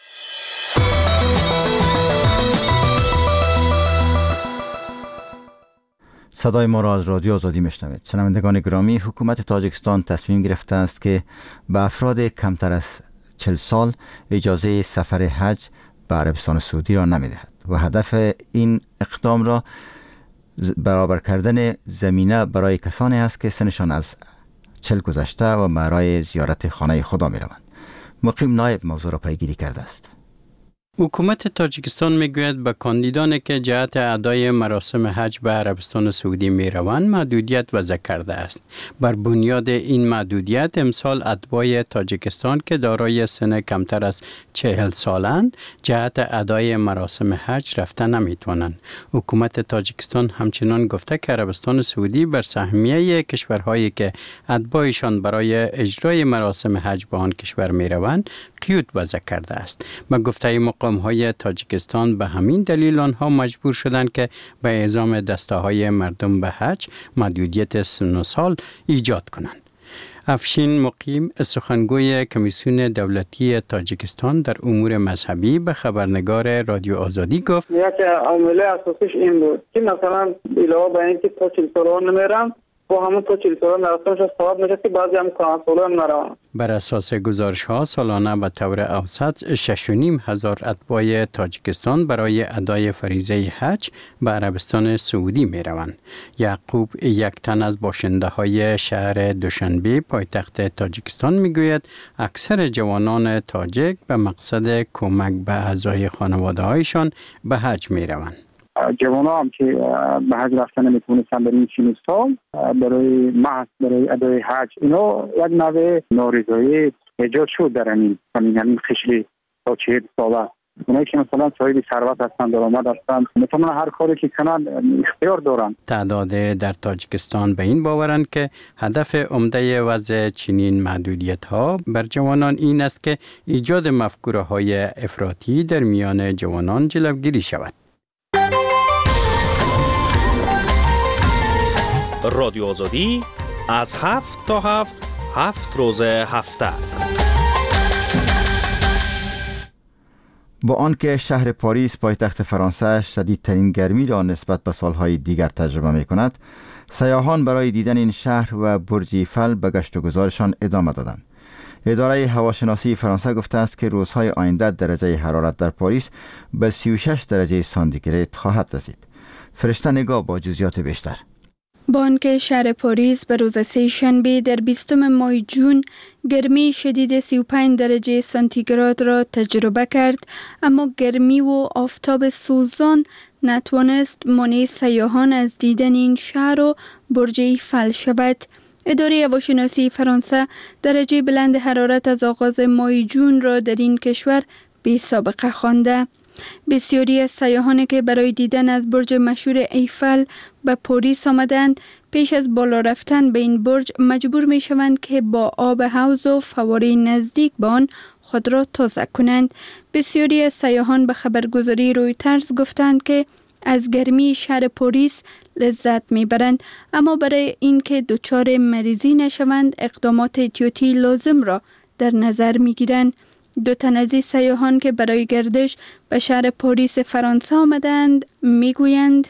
صدای ما را از رادیو آزادی میشنوید. شنوندگان گرامی، حکومت تاجیکستان تصمیم گرفته است که به افراد کمتر از 40 سال اجازه سفر حج به عربستان سعودی را نمی‌دهد و هدف این اقدام را برابر کردن زمینه برای کسانی است که سنشان از 40 گذشته و برای زیارت خانه خدا می‌روند. مقیم نایب موضوع را پیگیری کرده است. حکومت تاجیکستان میگوید به کاندیدانی که جهت ادای مراسم حج به عربستان سعودی میروند محدودیت وضع کرده است. بر بنیاد این محدودیت امسال اتباع تاجیکستان که دارای سن کمتر از 40 سالند جهت ادای مراسم حج رفته نمیتوانند. حکومت تاجیکستان همچنان گفته که عربستان سعودی بر سهمیه کشورهایی که اتباعشان برای اجرای مراسم حج به آن کشور میروند قیود وضع کرده است. با گفته مقام‌های تاجیکستان به همین دلیل آنها مجبور شدند که به اعزام دسته‌های مردم به حج محدودیت سن و سال ایجاد کنند. افشین مقیم سخنگوی کمیسیون دولتی تاجیکستان در امور مذهبی به خبرنگار رادیو آزادی گفت: یک عامل اساسیش این بود که مثلا علاوه بر اینکه تا 40 سال نمیرم با همون تا 40 سال نرفتنش ثواب میشه که بعضی هم کانسولان نروند. بر اساس گزارش ها سالانه به طور اوسط 6,500 اتباع تاجیکستان برای ادای فریضه حج به عربستان سعودی می روند. یعقوب یک تن از باشنده های شهر دوشنبه پایتخت تاجیکستان می گوید اکثر جوانان تاجیک به مقصد کمک به اعضای خانواده هایشان به حج می روند. جوانان هم که به حج رفتن نمیتونستن در این 40 سال برای محض برای ادای حج اینا یک نوع نارضایی ایجاد شد در همین خشلی تا 40 ساله. اونایی که مثلا صاحب ثروت هستند درآمد هستند میتونن هر کاری که کنند اختیار دارند. تعداد در تاجیکستان به این باورند که هدف عمده وضع چنین محدودیت ها بر جوانان این است که ایجاد مفکوره های افراطی در میان جوانان جلوگیری شود. رادیو آزادی از 7 تا 7 روز هفته. با آنکه شهر پاریس پایتخت فرانسه شدیدترین گرمی را نسبت به سالهای دیگر تجربه می کند، سیاحان برای دیدن این شهر و برج ایفل به گشت و گذارشان ادامه دادند. اداره هواشناسی فرانسه گفته است که روزهای آینده درجه حرارت در پاریس به 36 درجه سانتیگراد خواهد رسید. فرشته نگاه با جزئیات بیشتر. بانک شهر پاریس به روز سه‌شنبه در 20 ماه جون گرمی شدید 35 درجه سانتیگراد را تجربه کرد، اما گرمی و آفتاب سوزان نتوانست مانع سیاحان از دیدن این شهر و برج ایفل شود. اداره هواشناسی فرانسه درجه بلند حرارت از آغاز ماه جون را در این کشور بی سابقه خوانده. بسیاری از سیاحانی که برای دیدن از برج مشهور ایفل به پاریس آمدند پیش از بالا رفتن به این برج مجبور می شوند که با آب حوض و فواره نزدیک به آن خود را تازه کنند. بسیاری از سیاحان به خبرگزاری رویترز گفتند که از گرمی شهر پاریس لذت می برند، اما برای اینکه دچار مریضی نشوند اقدامات احتیاطی لازم را در نظر می گیرند. دو تن از سیاحان که برای گردش به شهر پاریس فرانسه آمدند میگویند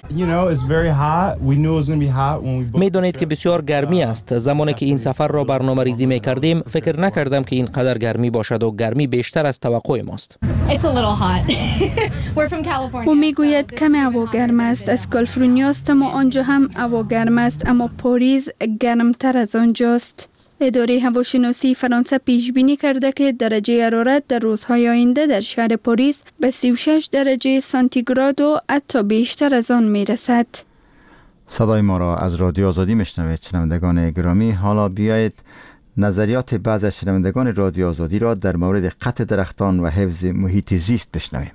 میدانید که بسیار گرمی است. زمانی که این سفر را برنامه ریزی می کردیم فکر نکردم که اینقدر گرمی باشد و گرمی بیشتر از توقع ماست. او میگوید کم هوا گرم است. از کالیفرنیا است و آنجا هم هوا گرم است، اما پاریس گرمتر از آنجاست. اداره هواشناسی فرانسه پیش بینی کرده که درجه حرارت در روزهای آینده در شهر پاریس به 36 درجه سانتیگراد و حتی بیشتر از آن می رسد. صدای ما را از رادیو آزادی میشنوید شنوندگان گرامی. حالا بیایید نظریات بعضی از شنوندگان رادیو آزادی را در مورد قطع درختان و حفظ محیط زیست بشنویم.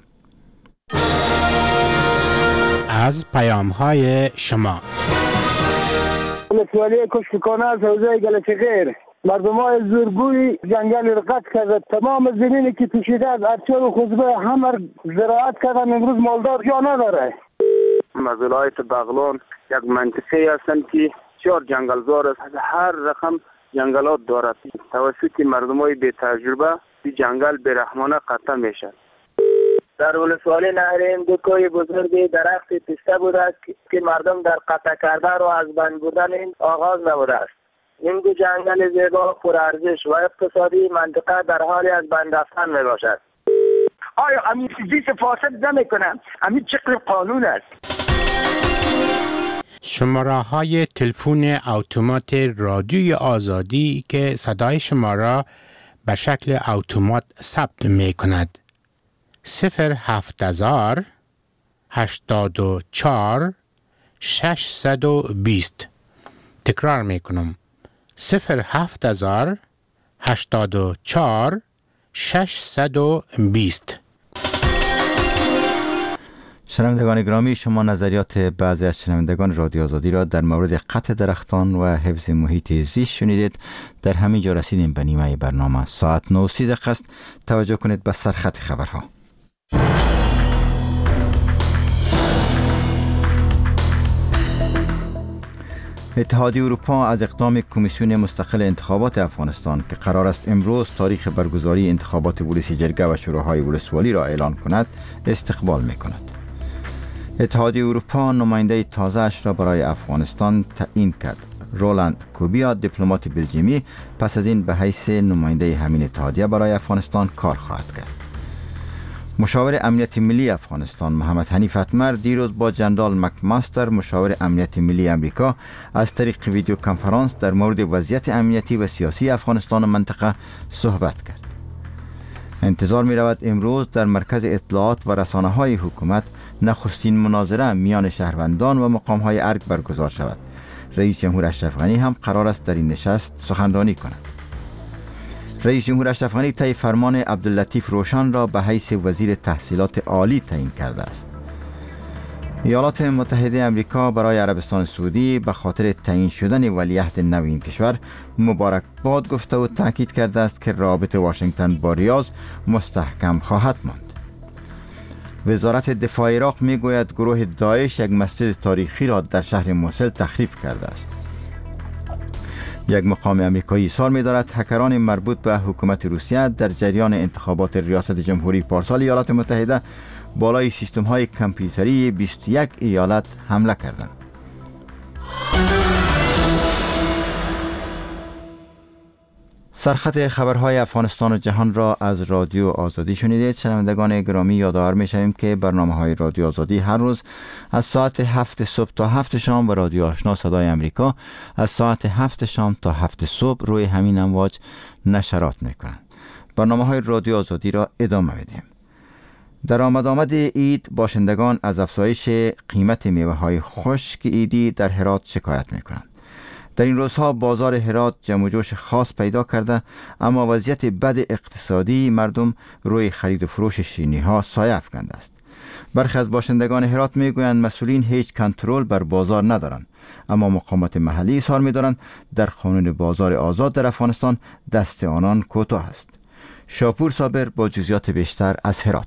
از پیام‌های شما. ولسوالی کشتکانه از حوزه گلچغیر مردم های زورگوی جنگل را قطع کرده. تمام زمینی که پوشیده از ارچال و خزبه همه زراعت کردن، امروز مالدار جا نداره. ولایت بغلان یک منطقه هستند که بسیار جنگلزار است، هر رقم جنگلات دارد. توسط مردم های بی تجربه این جنگل بی‌رحمانه قطع میشد. در ولسوالی نهرین دو کوه بزرگی درخت پسته بوده است که مردم در قطع کردن و از بند بردن این آغاز نبوده است. این دو جنگل زیبا، پرارزش و اقتصادی منطقه در حال از بند رفتن می باشد. آیا همین زیست فاسد نمیکنن؟ همین چقدر قانون است؟ شماره های تلفن اتومات رادیوی آزادی که صدای شما را به شکل اتومات ثبت می کند. 07000 84 620. تکرار می کنم. 07000 84 620. شنوندگان گرامی، شما نظریات بعضی از شنوندگان رادیو آزادی را در مورد قطع درختان و حفظ محیط زیست شنیدید. در همین جا رسیدیم به نیمه برنامه. ساعت 9:30 است. توجه کنید به سرخط خبرها. اتحادیه اروپا از اقدام کمیسیون مستقل انتخابات افغانستان که قرار است امروز تاریخ برگزاری انتخابات ولسی جرگه و شوراهای ولسوالی را اعلان کند استقبال می کند. اتحادیه اروپا نماینده تازه‌اش را برای افغانستان تعیین کرد. رولند کوبیا، دیپلمات بلژیمی، پس از این به حیث نماینده همین اتحادیه برای افغانستان کار خواهد کرد. مشاور امنیت ملی افغانستان محمد حنیف اتمر دیروز با جنرال مکماستر مشاور امنیت ملی امریکا از طریق ویدیو کنفرانس در مورد وضعیت امنیتی و سیاسی افغانستان و منطقه صحبت کرد. انتظار می رود امروز در مرکز اطلاعات و رسانه های حکومت نخستین مناظره میان شهروندان و مقام های ارگ برگزار شود. رئیس جمهور اشرف غنی هم قرار است در این نشست سخنرانی کند. رئیس جمهور اشرف غنی طی فرمان عبداللطیف روشن را به حیث وزیر تحصیلات عالی تعیین کرده است. ایالات متحده امریکا برای عربستان سعودی به خاطر تعیین شدن ولیعهد نو این کشور مبارکباد گفته و تاکید کرده است که رابطه واشنگتن با ریاض مستحکم خواهد ماند. وزارت دفاع عراق می گوید گروه داعش یک مسجد تاریخی را در شهر موصل تخریب کرده است. یک مقام امریکایی اظهار می دارد هکران مربوط به حکومت روسیه در جریان انتخابات ریاست جمهوری پارسال ایالات متحده بالای سیستم های کامپیوتری 21 ایالت حمله کردند. سرخط خبرهای افغانستان و جهان را از رادیو آزادی شنیدید. شنوندگان گرامی، یادآور می‌شویم که برنامه‌های رادیو آزادی هر روز از ساعت 7 صبح تا 7 شام و رادیو آشنا صدای امریکا از ساعت 7 شام تا 7 صبح روی همین امواج نشرات می‌کنند. برنامه‌های رادیو آزادی را ادامه می‌دهیم. در آمد عید باشندگان از افزایش قیمت میوه‌های خشک عیدی در هرات شکایت می‌کنند. در این روزها بازار هرات جمع و جوش خاص پیدا کرده، اما وضعیت بد اقتصادی مردم روی خرید و فروش شیرینی‌ها سایه افکنده است. برخی از باشندگان هرات میگویند مسئولین هیچ کنترل بر بازار ندارند، اما مقامات محلی اظهار می‌دارند در قانون بازار آزاد در افغانستان دست آنان کوتاه است. شاپور صابر با جزئیات بیشتر از هرات.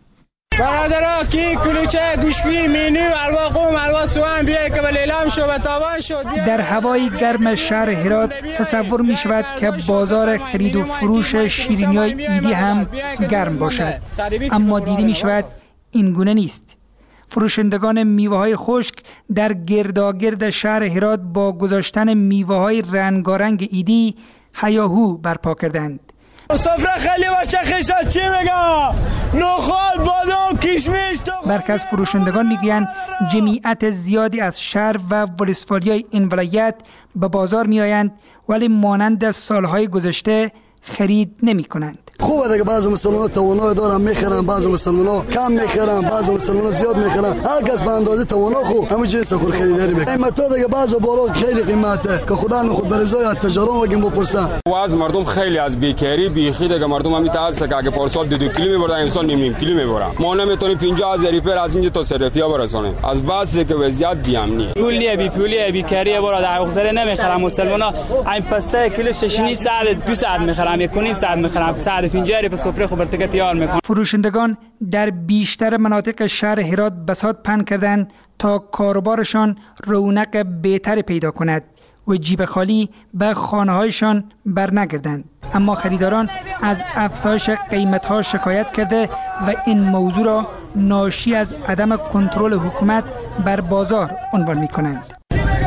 برادرها کی کلوچه گوشبی مینو الوا قوم الوا سوان بیای که لیلام شو به تاوان شد. در هوای گرم شهر هرات تصور می شود که بازار خرید و فروش شیرینی‌های عیدی هم گرم باشد، اما دیده می شود این گونه نیست. فروشندگان میوه‌های خشک در گرداگرد شهر هرات با گذاشتن میوه‌های رنگارنگ عیدی هیاهو برپا کردند. سفره خیلی باشه خیشال چی میگم؟ نخال، بادام، کشمش. برخی از فروشندگان میگویند جمعیت زیادی از شهر و ولسوالی‌های این ولایت به بازار میآیند ولی مانند سالهای گذشته خرید نمی کنند. خوبه دیگه بعضی مسلمان‌ها توانایی دارن میخرن، بعضی مسلمان‌ها کم میخرن، بعضی مسلمان‌ها زیاد میخرن. هر کس به اندازه توانا خو همه جنس خور خریداری میکنه. قیمتا دیگه بعضی بالا خیلی قیمته که خدا نو خود برزای تجارت وگیم بپرسن. واز مردم خیلی از بیکاری بیخی دیگه مردم هم میتاسه که اگه پارسال 2 کیلو میبردن امسال نیم کیلو میبرن. ما نمیتونیم 50000 ریپر از اینجا تا صرفیا برسونیم. از بعضی که وضعیت دیامنی. پولی بیکاری برا در حوزه نمیخرن مسلمانا. این پسته کیلو 6.5 ساعت 2 ساعت میخرن، 1.5 ساعت میخرن، ساعت 50 به سفره خو برتگه تیار میکنن. فروشندگان در بیشتر مناطق شهر هرات بساط پهن کردند تا کاروبارشان رونق بهتر پیدا کند و جیب خالی به خانه‌هایشان برنگردند. اما خریداران از افزایش قیمت‌ها شکایت کرده و این موضوع را ناشی از عدم کنترل حکومت بر بازار عنوان می‌کنند.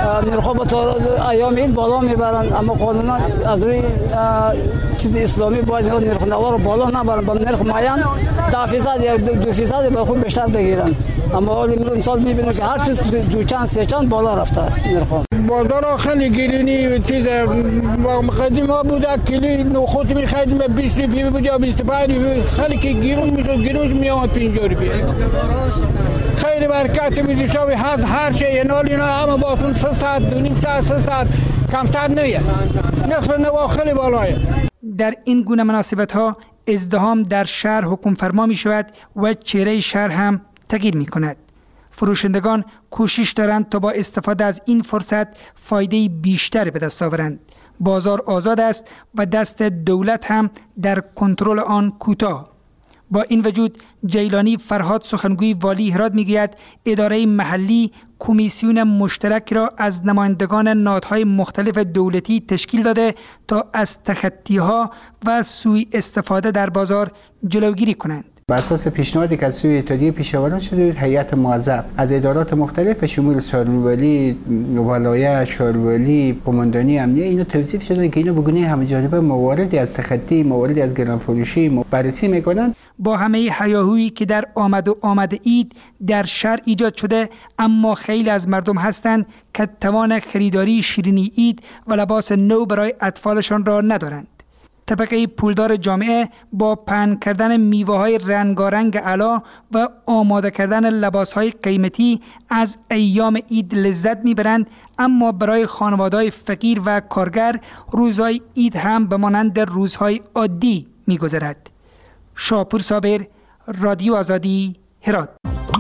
نرخ با تا ایام این بالا میبرن، اما قانونا از روی چیز اسلامی باید نرخ نوا رو بالا نبرن، با نرخ معین 10% یا 2% به خود بیشتر بگیرن. اما حالا امسال میبینیم که هر چیز دو چند سه چند بالا رفته است نرخ. بازار خیلی گرونی چیز مقدم ها بود کیلوی نخود می‌خریدیم به 20 روپیه بود یا 25 خیلی که گرون میاد 50 روپیه. خیلی برکت می‌ده شب هر چه نالی نه اما با 3 ساعت 2.5 ساعت کمتر نیست. نرخ نوا خیلی بالاه. در این گونه مناسبت‌ها ازدحام در شهر حکم فرما می شود و چهره شهر هم تغییر می کند. فروشندگان کوشش دارند تا با استفاده از این فرصت فایده بیشتر به دست آورند. بازار آزاد است و دست دولت هم در کنترل آن کوتاه. با این وجود جیلانی فرهاد سخنگوی والی هرات میگوید اداره محلی کمیسیون مشترک را از نمایندگان نهادهای مختلف دولتی تشکیل داده تا از تخطی‌ها و سوء استفاده در بازار جلوگیری کنند. بر اساس پیشنهادی که از سوی اتحادیه پیشاوران شده، هیئت موظف از ادارات مختلف شمول سالن‌ولی، ولایت، شهروالی، قماندانی امنیه اینا توصیف شدن که اینا به گونه همه‌جانبه مواردی از تخطی، مواردی از گرانفروشی بررسی میکنن. با همه هیاهویی که در آمد عید در شهر ایجاد شده، اما خیلی از مردم هستند که توان خریداری شیرینی عید و لباس نو برای اطفالشان را ندارند. طبقه پولدار جامعه با پهن کردن میوه‌های رنگارنگ علا و آماده کردن لباس‌های قیمتی از ایام عید لذت می‌برند، اما برای خانواده‌های فقیر و کارگر روزهای عید هم به مانند روزهای عادی می‌گذرد. شاپور صابر، رادیو آزادی، هرات.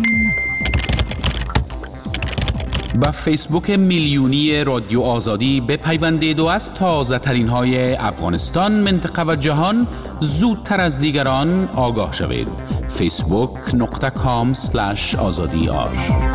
با فیسبوک میلیونی رادیو آزادی بپیوندید و از تازه ترین های افغانستان، منطقه و جهان زودتر از دیگران آگاه شوید. facebook.com/azadi.ar.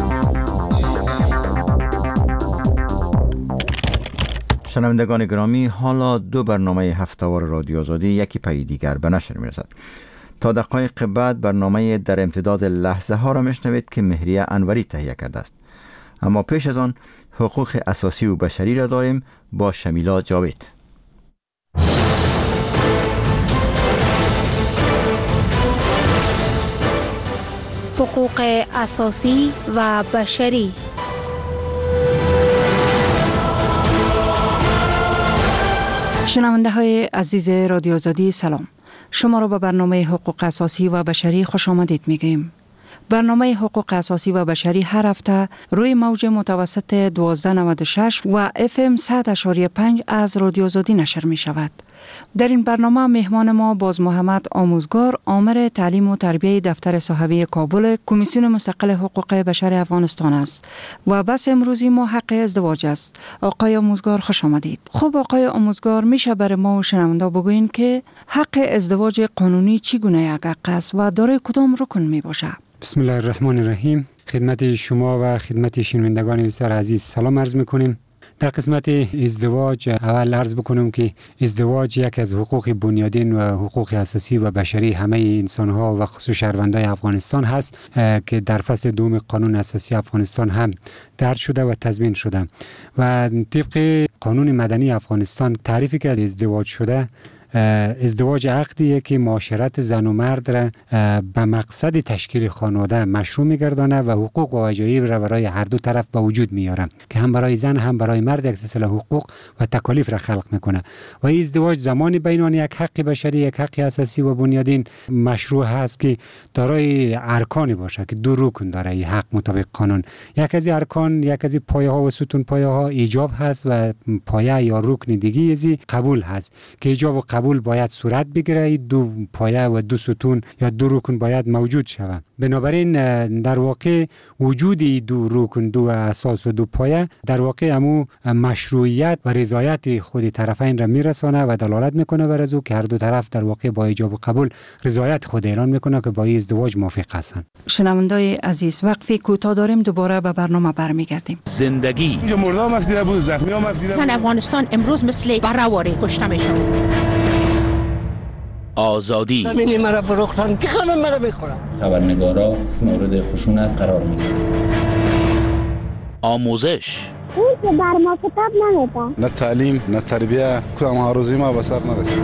شنوندگان گرامی، حالا 2 برنامه هفته‌وار رادیو آزادی یکی پی دیگر به نشر می‌رسد. تا دقایق بعد برنامه در امتداد لحظه ها را میشنوید که مهریه انوری تهیه کرده است. اما پیش از آن حقوق اساسی و بشری را داریم با شمیلا جاوید. حقوق اساسی و بشری. شنونده های عزیز رادیو آزادی سلام. شما را به برنامه حقوق اساسی و بشری خوش آمدید میگیم. برنامه حقوق اساسی و بشری هر هفته روی موج متوسط 1296 و FM 100.5 از رادیو آزادی نشر می شود. در این برنامه مهمان ما باز محمد آموزگار، آمر تعلیم و تربیه دفتر صحوی کابل، کمیسیون مستقل حقوق بشر افغانستان است و بس امروزی ما حق ازدواج است. آقای آموزگار خوش آمدید. خب آقای آموزگار، میشه برای ما و شنونده بگوین که حق ازدواج قانونی چگونه یک حق است و دارای کدام رکن می باشه؟ بسم الله الرحمن الرحیم. خدمت شما و خدمت شنوندگان بسیار عزیز سلام عرض میکنیم. در قسمت ازدواج اول عرض بکنم که ازدواج یک از حقوق بنیادین و حقوق اساسی و بشری همه انسان‌ها و خصوص شهروندان افغانستان هست که در فصل 2 قانون اساسی افغانستان هم درج شده و تضمین شده و طبق قانون مدنی افغانستان تعریفی که از ازدواج شده، ازدواج عقدیه که معاشرت زن و مرد را به مقصد تشکیل خانواده مشروع می‌گردانه و حقوق و وجایب را برای هر دو طرف به وجود میاره که هم برای زن هم برای مرد یک سلسله حقوق و تکالیف را خلق میکنه و این ازدواج زمانی بین آن یک حق بشری، یک حق اساسی و بنیادین مشروع هست که دارای ارکانی باشه که 2 رکن داره این حق مطابق قانون. یک از ارکان، یک از پایه ها و ستون پایه ها ایجاب هست و پایه یا رکن دیگه از قبول هست که ایجاب و قبول باید صورت بگیره. 2 پایه و 2 ستون یا 2 رکن باید موجود شود. بنابراین در واقع وجود 2 رکن، 2 اساس و 2 پایه در واقع همو مشروعیت و رضایت خود طرفین را میرسانه و دلالت میکنه بر از او که هر دو طرف در واقع با ایجاب و قبول رضایت خود اعلان میکنه که با این ازدواج موافق هستند. شنوندای عزیز، وقفی کوتاه داریم، دوباره به برنامه برمیگردیم. زندگی اینجا مردم مفسیده بود، زخمی ها مفسیده بود. زن افغانستان امروز مثل بره‌واره کشته میشه. آزادی. زمینی مرا فروختن که خانم مرا بخورم. خبرنگارا مورد خشونت قرار میگیرند. آموزش. این که بر ما کتاب نمیده. نه تعلیم نه تربیه، کدام هروزی ما به سر نرسید.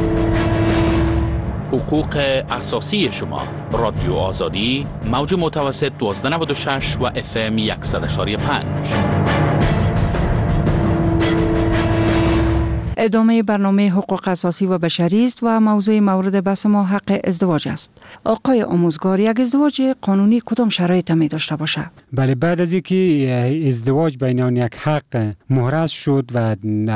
حقوق اساسی شما. رادیو آزادی، موج متوسط 1296 و FM 100.5. ادامه برنامه حقوق اساسی و بشری است و موضوع مورد بحث ما حق ازدواج است. آقای آموزگار، یک ازدواج قانونی کدام شرایط می داشته باشه؟ بله، بعد از اینکه ازدواج بین آن یک حق مهرز شد و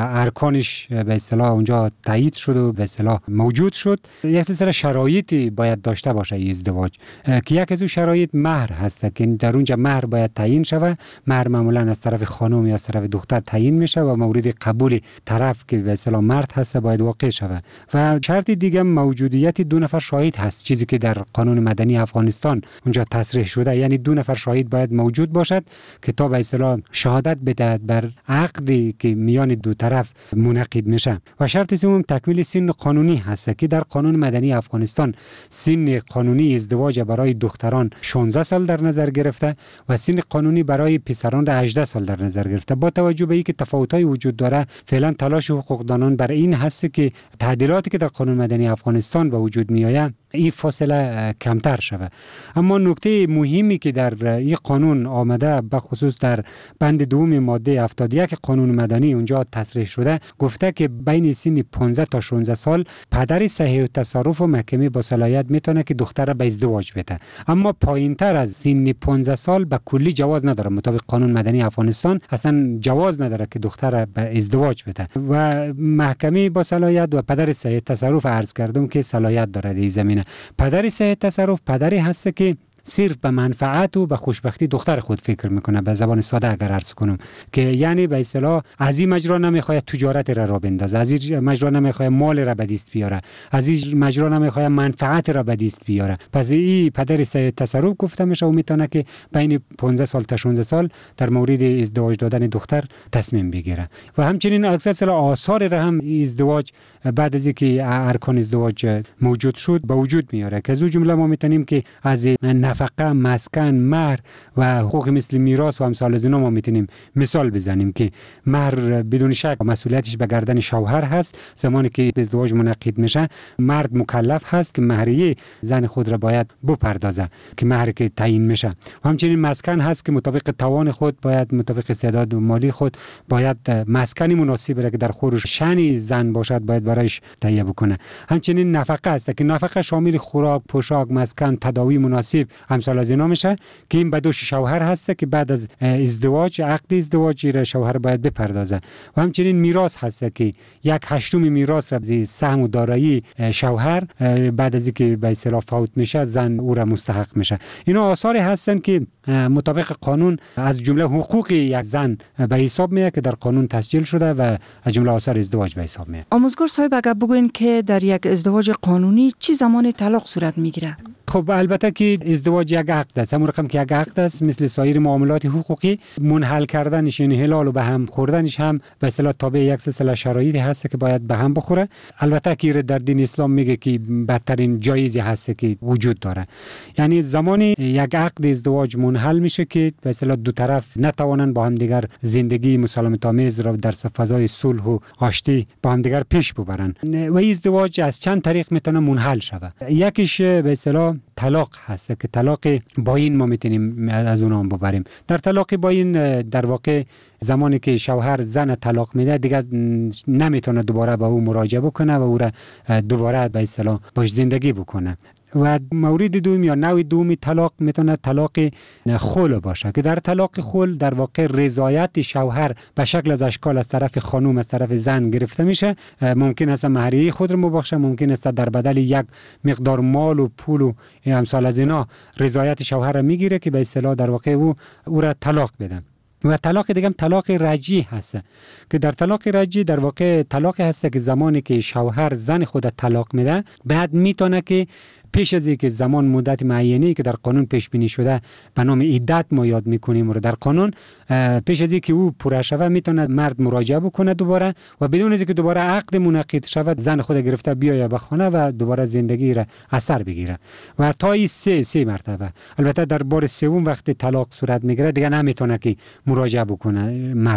ارکانش به اصطلاح اونجا تایید شد و به اصطلاح موجود شد، یک سلسله شرایطی باید داشته باشه این ازدواج که یک از اون شرایط مهر هست که در اونجا مهر باید تعیین شود. مهر معمولا از طرف خانم یا از طرف دختر تعیین میشه و مورد قبول طرف که به اصطلاح مرد هست باید واقع شود. و شرط دیگه موجودیت 2 نفر شاهد هست، چیزی که در قانون مدنی افغانستان اونجا تصریح شده، یعنی 2 نفر شاهد باید موجود باشد که تا به اصطلاح شهادت بدهد بر عقدی که میان 2 طرف منعقد میشه. و شرط سوم تکمیل سن قانونی هست که در قانون مدنی افغانستان سن قانونی ازدواج برای دختران 16 سال در نظر گرفته و سن قانونی برای پسران 18 سال در نظر گرفته. با توجه به اینکه تفاوت‌های وجود داره، فعلا تلاش حقوقدانان بر این هست که تعدیلاتی که در قانون مدنی افغانستان به وجود میآید این فاصله کمتر شود. اما نکته مهمی که در این قانون آمده، به خصوص در بند 2 ماده 71 قانون مدنی اونجا تصریح شده، گفته که بین سن 15 تا 16 سال پدر صحیح التصرف و محکمه با صلاحیت میتونه که دختر را به ازدواج بده. اما پایینتر از سن 15 سال به کلی جواز نداره. مطابق قانون مدنی افغانستان اصلا جواز نداره که دختر را به ازدواج بده و محکمه با صلاحیت و پدر صحیح التصرف عرض کردم که صلاحیت داره در زمینه. پدر صحیح تصرف پدری هست که صرف به منفعت و به خوشبختی دختر خود فکر میکنه. به زبان ساده اگر عرض کنم که یعنی به اصطلاح از این مجرا نمیخواد تجارت را بندازه، از این مجرا نمیخواد مال را به دست بیاره، از این مجرا نمیخواد منفعت را به دست بیاره. پس این پدر صحیح تصرف گفته میشه و میتونه که بین 15 سال تا 16 سال در مورد ازدواج دادن دختر تصمیم بگیره. و همچنین اکثر آثار را هم ازدواج بعد از اینکه ارکان ازدواج موجود شد به وجود میاره که از اون جمله ما میتونیم که از نفقه، مسکن، مهر و حقوق مثل میراث و امثال از اینا ما میتونیم مثال بزنیم که مهر بدون شک مسئولیتش به گردن شوهر هست. زمانی که ازدواج منعقد میشه مرد مکلف هست که مهریه زن خود را باید بپردازه که مهر که تعیین میشه. و همچنین مسکن هست که مطابق توان خود باید مطابق استعداد مالی خود باید مسکنی مناسب را که در خورش شأن زن باشد باید برایش تهیه بکنه. همچنین نفقه هست که نفقه شامل خوراک، پوشاک، مسکن، تداوی مناسب امثال از اینا میشه که این به دوش شوهر هست که بعد از ازدواج عقد ازدواج را شوهر باید بپردازه. و همچنین میراث هست که 1/8 میراث را از سهم و دارایی شوهر بعد از اینکه به اصطلاح فوت میشه زن او را مستحق میشه. اینا آثاری هستن که مطابق قانون از جمله حقوق یک زن به حساب میاد که در قانون تسجیل شده و از جمله آثار ازدواج به حساب میاد. آموزگار صاحب اگر بگوین که در یک ازدواج قانونی چه زمان طلاق صورت میگیره؟ خب البته که ازدواج یک عقد است، همون رقم که یک عقد است مثل سایر معاملات حقوقی منحل کردنش یعنی حلال و به هم خوردنش هم به اصطلاح تابع یک سلسله شرایطی هست که باید به هم بخوره. البته که در دین اسلام میگه که بدترین جایزی هست که وجود داره، یعنی زمانی یک عقد ازدواج منحل میشه که به اصطلاح 2 طرف نتوانند با هم دیگر زندگی مسالمت آمیز را در فضای صلح و آشتی با هم دیگر پیش ببرن. و ازدواج از چند طریق میتونه منحل شود. یکیش به اصطلاح طلاق هست که طلاق باین ما میتونیم از اون هم ببریم. در طلاق باین در واقع زمانی که شوهر زن طلاق میده دیگه نمیتونه دوباره به او مراجعه بکنه و او را دوباره به اصطلاح باش زندگی بکنه. و مورد دوم یا نوع دومی طلاق میتونه طلاق خلع باشه که در طلاق خلع در واقع رضایت شوهر به شکل از اشکال از طرف خانم از طرف زن گرفته میشه. ممکن است مهریه خود رو مبخشه، ممکن است در بدل یک مقدار مال و پول و امثال از اینا رضایت شوهر را میگیره که به اصطلاح در واقع او را طلاق بده. و طلاق دیگه هم طلاق رجعی هست که در طلاق رجعی در واقع طلاق هست که زمانی که شوهر زن خود طلاق میده بعد میتونه که پیش از اینکه زمان مدت معینی که در قانون پیش بینی شده به نام عدت ما یاد میکنیم و در قانون پیش از اینکه او پوره شود میتونه مرد مراجعه بکنه دوباره و بدون از اینکه دوباره عقد منعقد شود زن خود گرفته بیاید به خانه و دوباره زندگی را اثر بگیره و تا این سه مرتبه. البته در بار سوم وقتی طلاق صورت میگیره دیگه نمیتونه که مراجعه بکنه مرد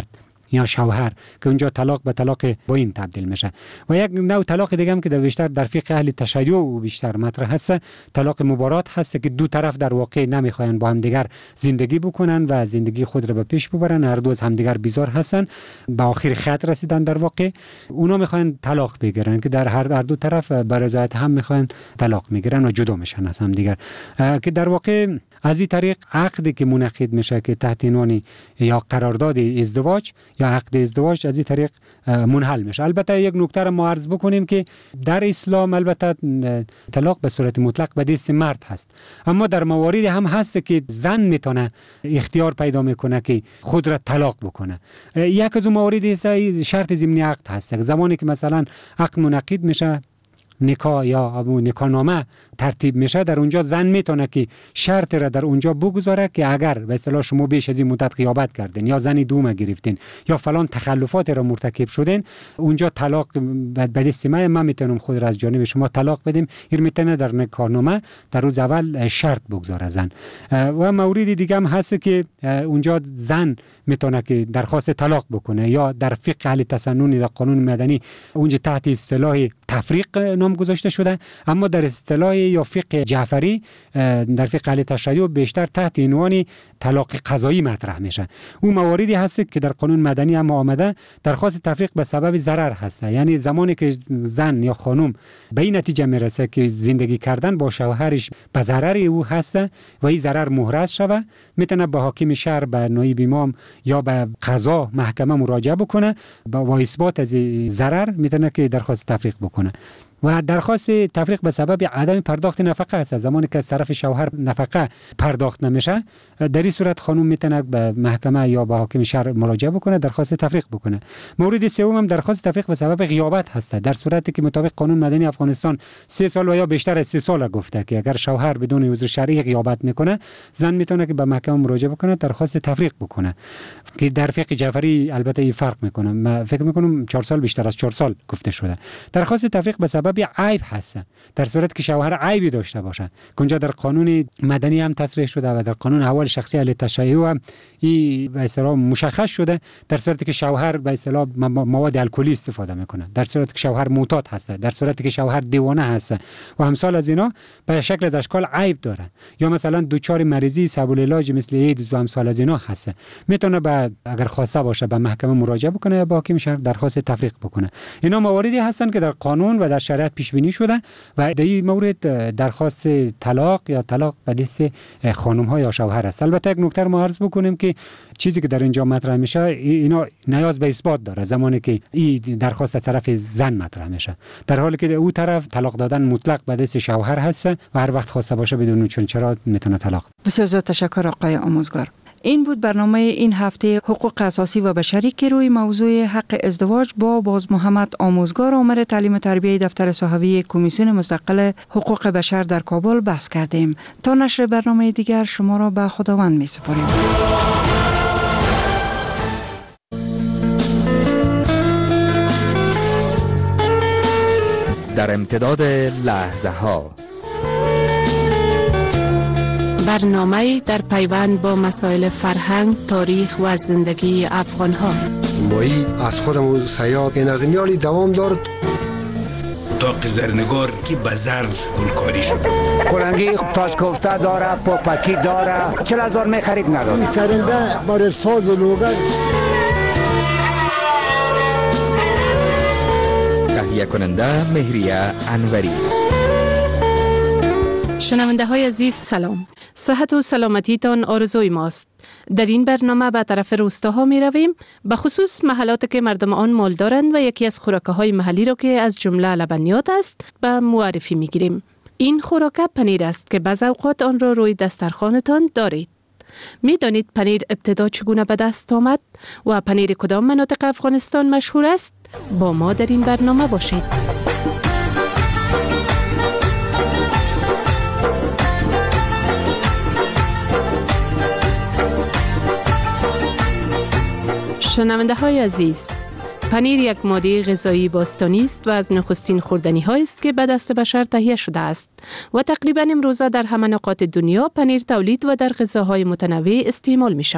یا شوهر که اونجا طلاق به طلاق باین تبدیل میشه. و یک نوع طلاق دیگه هم که در بیشتر در فقه اهل تشیع و بیشتر مطرح هست، طلاق مبارات هست که دو طرف در واقع نمیخواین با هم دیگر زندگی بکنن و زندگی خود را به پیش ببرن، هر دو از هم دیگر بیزار هستن، به آخر خط رسیدن، در واقع اونا میخواین طلاق بگیرن که در هر دو طرف به رضایت هم میخواین طلاق میگیرن و جدا میشن از هم دیگر، که در واقع از این طریق عقدی که منعقد میشه که تحت عنوان یا قرارداد ازدواج یا عقد ازدواج از این طریق منحل میشه. البته یک نکته را ما عرض بکنیم که در اسلام البته طلاق به صورت مطلق به دست مرد هست، اما در مواردی هم هست که زن میتونه اختیار پیدا میکنه که خود را طلاق بکنه. یک از اون مواردی شرط ضمنی عقد هست. زمانی که مثلا عقد منعقد میشه، نکاح یا نکاح نامه ترتیب میشه، در اونجا زن میتونه که شرط را در اونجا بگذاره که اگر به اصطلاح شما بیش از این مدت غیابت کردین یا زن دوم گرفتین یا فلان تخلفات را مرتکب شدین، اونجا طلاق به دست من میتونم خود را از جانب شما طلاق بدیم. این میتونه در نکاح نامه در روز اول شرط بگذاره زن. و مورد دیگه هم هست که اونجا زن میتونه که درخواست طلاق بکنه، یا در فقه اهل تسنن در قانون مدنی اونجا تحت اصطلاح تفریق نام گذاشته شده، اما در اصطلاح یا فقه جعفری در فقه اهل تشیع بیشتر تحت عنوان طلاق قضایی مطرح میشه. اون مواردی هست که در قانون مدنی هم آمده درخواست تفریق به سبب ضرر هست، یعنی زمانی که زن یا خانم به این نتیجه میرسه که زندگی کردن با شوهرش به ضرر او هست و این ضرر محرز شوه، میتونه به حاکم شهر، به نایب امام یا به قضا محکمه مراجعه بکنه با اثبات از ضرر میتونه که درخواست تفریق بکنه. و درخواست تفریق به سبب عدم پرداخت نفقه است. زمانی که از طرف شوهر نفقه پرداخت نمیشه، در این صورت خانم میتونه به محکمه یا به حاکم شهر مراجعه بکنه، درخواست تفریق بکنه. مورد سوم هم درخواست تفریق به سبب غیابت هست، در صورتی که مطابق قانون مدنی افغانستان 3 سال و یا بیشتر از 3 سال گفته که اگر شوهر بدون عذر شرعی غیابت میکنه، زن میتونه که به محکمه مراجعه بکنه، درخواست تفریق بکنه، که در فقه جعفری البته این فرق میکنه. من فکر میکنم 4 سال بیشتر از 4 سال گفته شده. درخواست تفریق به سبب عیب هست، در صورت که شوهر عیبی داشته باشه، که اونجا در قانون مدنی هم تصریح شده و در قانون احوال شخصی اهل تشیع هم این به اصطلاح مشخص شده، در صورتی که شوهر به اصطلاح مواد الکلی استفاده میکنه، در صورتی که شوهر معتاد هست، در صورتی که شوهر دیوانه هست و امثال از اینا به شکل از اشکال عیب داره، یا مثلا دچار مریضی صعب العلاج مثل ایدز و امثال از اینا هست، میتونه اگر خواسته باشه به محکمه مراجعه بکنه یا با حاکم شهر درخواست تفریق بکنه. اینا مواردی هستن که در قانون و در شریعت پیش بینی شده و در این مورد درخواست طلاق یا طلاق به دست خانم ها یا شوهر است. البته یک نکته ما عرض بکنیم که چیزی که در اینجا مطرح میشه اینا نیاز به اثبات داره زمانی که این درخواست طرف زن مطرح میشه، در حالی که او طرف طلاق دادن مطلق به دست شوهر هست و هر وقت خواسته باشه بدون چرا میتونه طلاق. بسیار زیاد تشکر آقای آموزگار. این بود برنامه این هفته حقوق اساسی و بشری که روی موضوع حق ازدواج با باز محمد آموزگار آمر تعلیم و تربیه دفتر صحوی کمیسیون مستقل حقوق بشر در کابل بحث کردیم. تا نشر برنامه دیگر شما را به خداوند می سپاریم. در امتداد لحظه ها برنامه در پیوند با مسائل فرهنگ، تاریخ و زندگی افغان ها. مایی از خودمون سیاد این از میالی دوام دارد. اتاق زرنگار که به زر گلکاری شده. کلنگی تاج کوفته داره، پاپکی داره، 40,000 می خرید نداره. سرنده برای ساز و لوگر. تهیه کننده مهریه انوری. شنونده های عزیز سلام. صحت و سلامتیتان آرزوی ماست. در این برنامه به طرف روستاها می رویم، به خصوص محلاتی که مردم آن مال دارند و یکی از خوراکه های محلی را که از جمله لبنیات است به معرفی می گیریم. این خوراکه پنیر است که بعض اوقات آن را روی دسترخوانتان دارید. می دانید پنیر ابتدا چگونه به دست آمد و پنیر کدام مناطق افغانستان مشهور است؟ با ما در این برنامه باشید. شنونده های عزیز، پنیر یک ماده غذایی باستانی است و از نخستین خوردنی های است که به دست بشر تهیه شده است و تقریبا امروزه در همه نقاط دنیا پنیر تولید و در غذاهای متنوع استعمال می شود.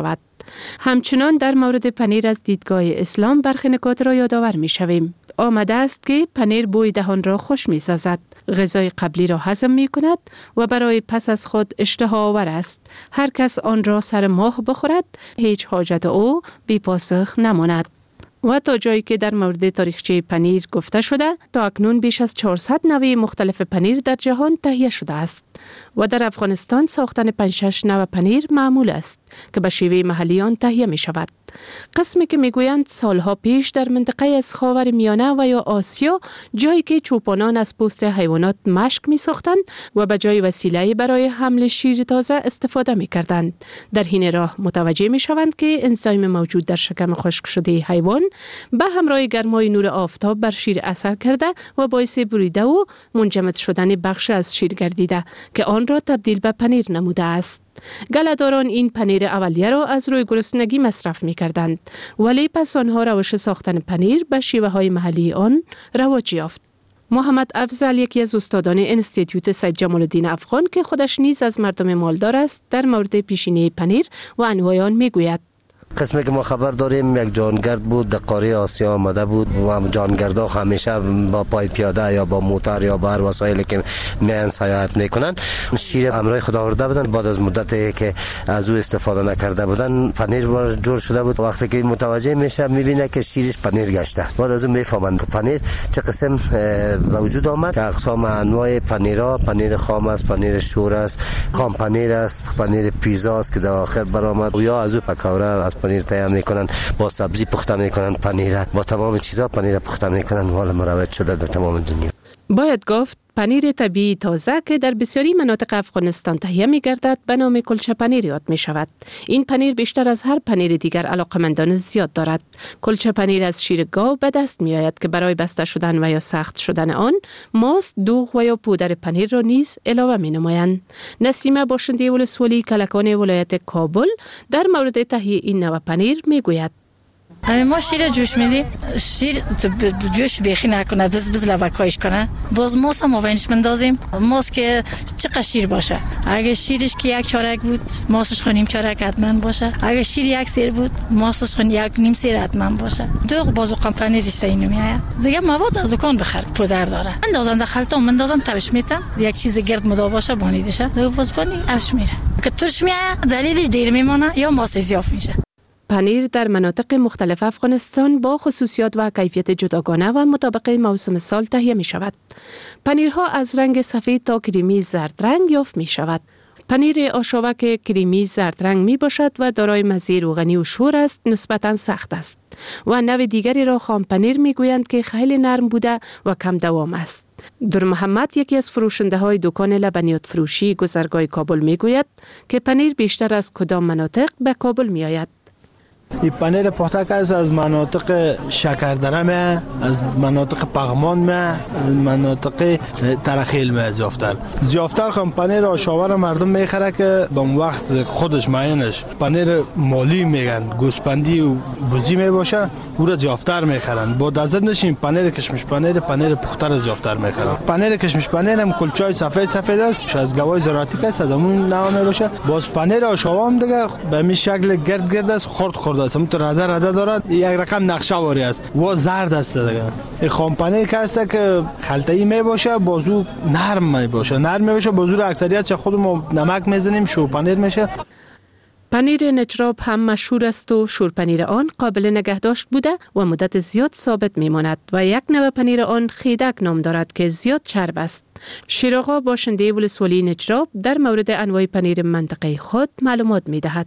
همچنان در مورد پنیر از دیدگاه اسلام برخی نکات را یادآور می شویم. آمده است که پنیر بوی دهان را خوش می سازد، غذای قبلی را هضم می کند و برای پس از خود اشتها آور است. هر کس آن را سر ماه بخورد، هیچ حاجت او بی پاسخ نماند. و تا جایی که در مورد تاریخچه پنیر گفته شده، تا اکنون بیش از 400 نوع مختلف پنیر در جهان تهیه شده است و در افغانستان ساختن 5-6 نوع پنیر معمول است که به شیوه محلی آن تهیه می شود. قسمی که می گویند سالها پیش در منطقه از خاور میانه و یا آسیا، جایی که چوپانان از پوست حیوانات مشک می ساختند و به جای وسیله برای حمل شیر تازه استفاده می کردند. در این راه متوجه می شوند که انزایم موجود در شکم خشک شده حیوان به همراه گرمای نور آفتاب بر شیر اثر کرده و باعث بریده و منجمد شدن بخش از شیر گردیده که آن را تبدیل به پنیر نموده است. گله‌داران این پنیر اولیه را از روی گرسنگی مصرف می کردند، ولی پس آنها روش ساختن پنیر به شیوه های محلی آن رواج یافت. محمد افضل، یکی از استادان انستیتوت سید جمال الدین افغان که خودش نیز از مردم مالدار است، در مورد پیشینه پنیر و انواع آن می گوید. قسمی که ما خبر داریم یک جانگرد بود در قاره آسیا آمده بود و جانگردها همیشه با پای پیاده یا با موتور یا با هر وسایلی که میان سیاحت میکنن شیر امرای خدا آورده بودن. بعد از مدتی که از او استفاده نکرده بودن پنیر جور شده بود. وقتی که متوجه میشه میبینه که شیرش پنیر گشته. بعد از اون میفهمند پنیر چه قسم به وجود آمد که اقسام انواع پنیرها، پنیر خام است، پنیر شور است، خام پنیر است، پنیر پیزا است که در آخر برآمد یا از او پکوره از پنیر تیار میکنن، با سبزی پخته میکنن پنیر، با تمام چیزا پنیر پخته میکنن. حالا مروج شده در تمام دنیا. باید گفت پنیر طبیعی تازه که در بسیاری مناطق افغانستان تهیه می گردد به نام کلچه پنیر یاد می شود. این پنیر بیشتر از هر پنیر دیگر علاقمندان زیاد دارد. کلچه پنیر از شیر گاو به دست می آید که برای بسته شدن و یا سخت شدن آن ماست، دوغ و یا پودر پنیر را نیز علاوه می نمایند. نسیمه، باشنده ولسوالی کلکان ولایت کابل، در مورد تهیه این نوع پنیر می گوید. ما شیر جوش میدیم، شیر جوش بیخی نکنه، بز لبکایش کنه. باز ماست هم آوینش مندازیم، ماست که چقدر شیر باشه. اگه شیرش که 1 چارک بود ماستش خونیم چارک حتما باشه. اگه شیر 1 سیر بود ماستش خون 1 نیم سیر حتما باشه. دوغ بازو پنیر استینو میاد دیگه. مواد از دکان بخر، پودر داره اندازن داخلتون مندازن تبش میتم، یک چیز گرد مدا باشه بانیدشه دوغ باز بانی اش میره که ترش میاد. دلیلش دیر میمونه یا ماست زیاف میشه. پنیر در مناطق مختلف افغانستان با خصوصیات و کیفیت جداگانه و مطابق موسم سال تهیه می شود. پنیرها از رنگ سفید تا کریمی زرد رنگ یافت می شود. پنیر آشابک کریمی زرد رنگ می باشد و دارای مزه روغنی و شور است، نسبتاً سخت است. و نوع دیگری را خام پنیر می گویند که خیلی نرم بوده و کم دوام است. در محمد، یکی از فروشنده های دکان لبنیات فروشی گذرگاه کابل می گوید که پنیر بیشتر از کدام مناطق به کابل می آید. این پنیر پختک از مناطق شکردره از مناطق پغمان مناطق ترخیل زیافتر خم پنیر آشاور مردم میخره که به وقت خودش معینش پنیر مالی میگن گوسپندی و بوزی میباشه او را زیافتر میخرن. با دزد نشین پنیر کشمش پنیر پختر زیافتر میخرن. پنیر کشمش پنیر هم کلچای سفید است، از گوای زراعتی که صدمون نام میباشه. باز پنیر آشاور هم دیگه به می شکل گرد است، خرد است، تو رده دارد، یک رقم نقشه واری است و زرد است دیگه. این خام پنیر که است که خلطه‌ای می باشه، بازو نرم می باشه، بازو را اکثریت چه خودمون نمک میزنیم شور پنیر میشه. پنیر نجراب هم مشهور است و شورپنیر آن قابل نگهداشت بوده و مدت زیاد ثابت میماند و یک نوع پنیر آن خیدک نام دارد که زیاد چرب است. شیراغا، باشنده ولسوالی نجراب، در مورد انواع پنیر منطقه خود معلومات میدهد.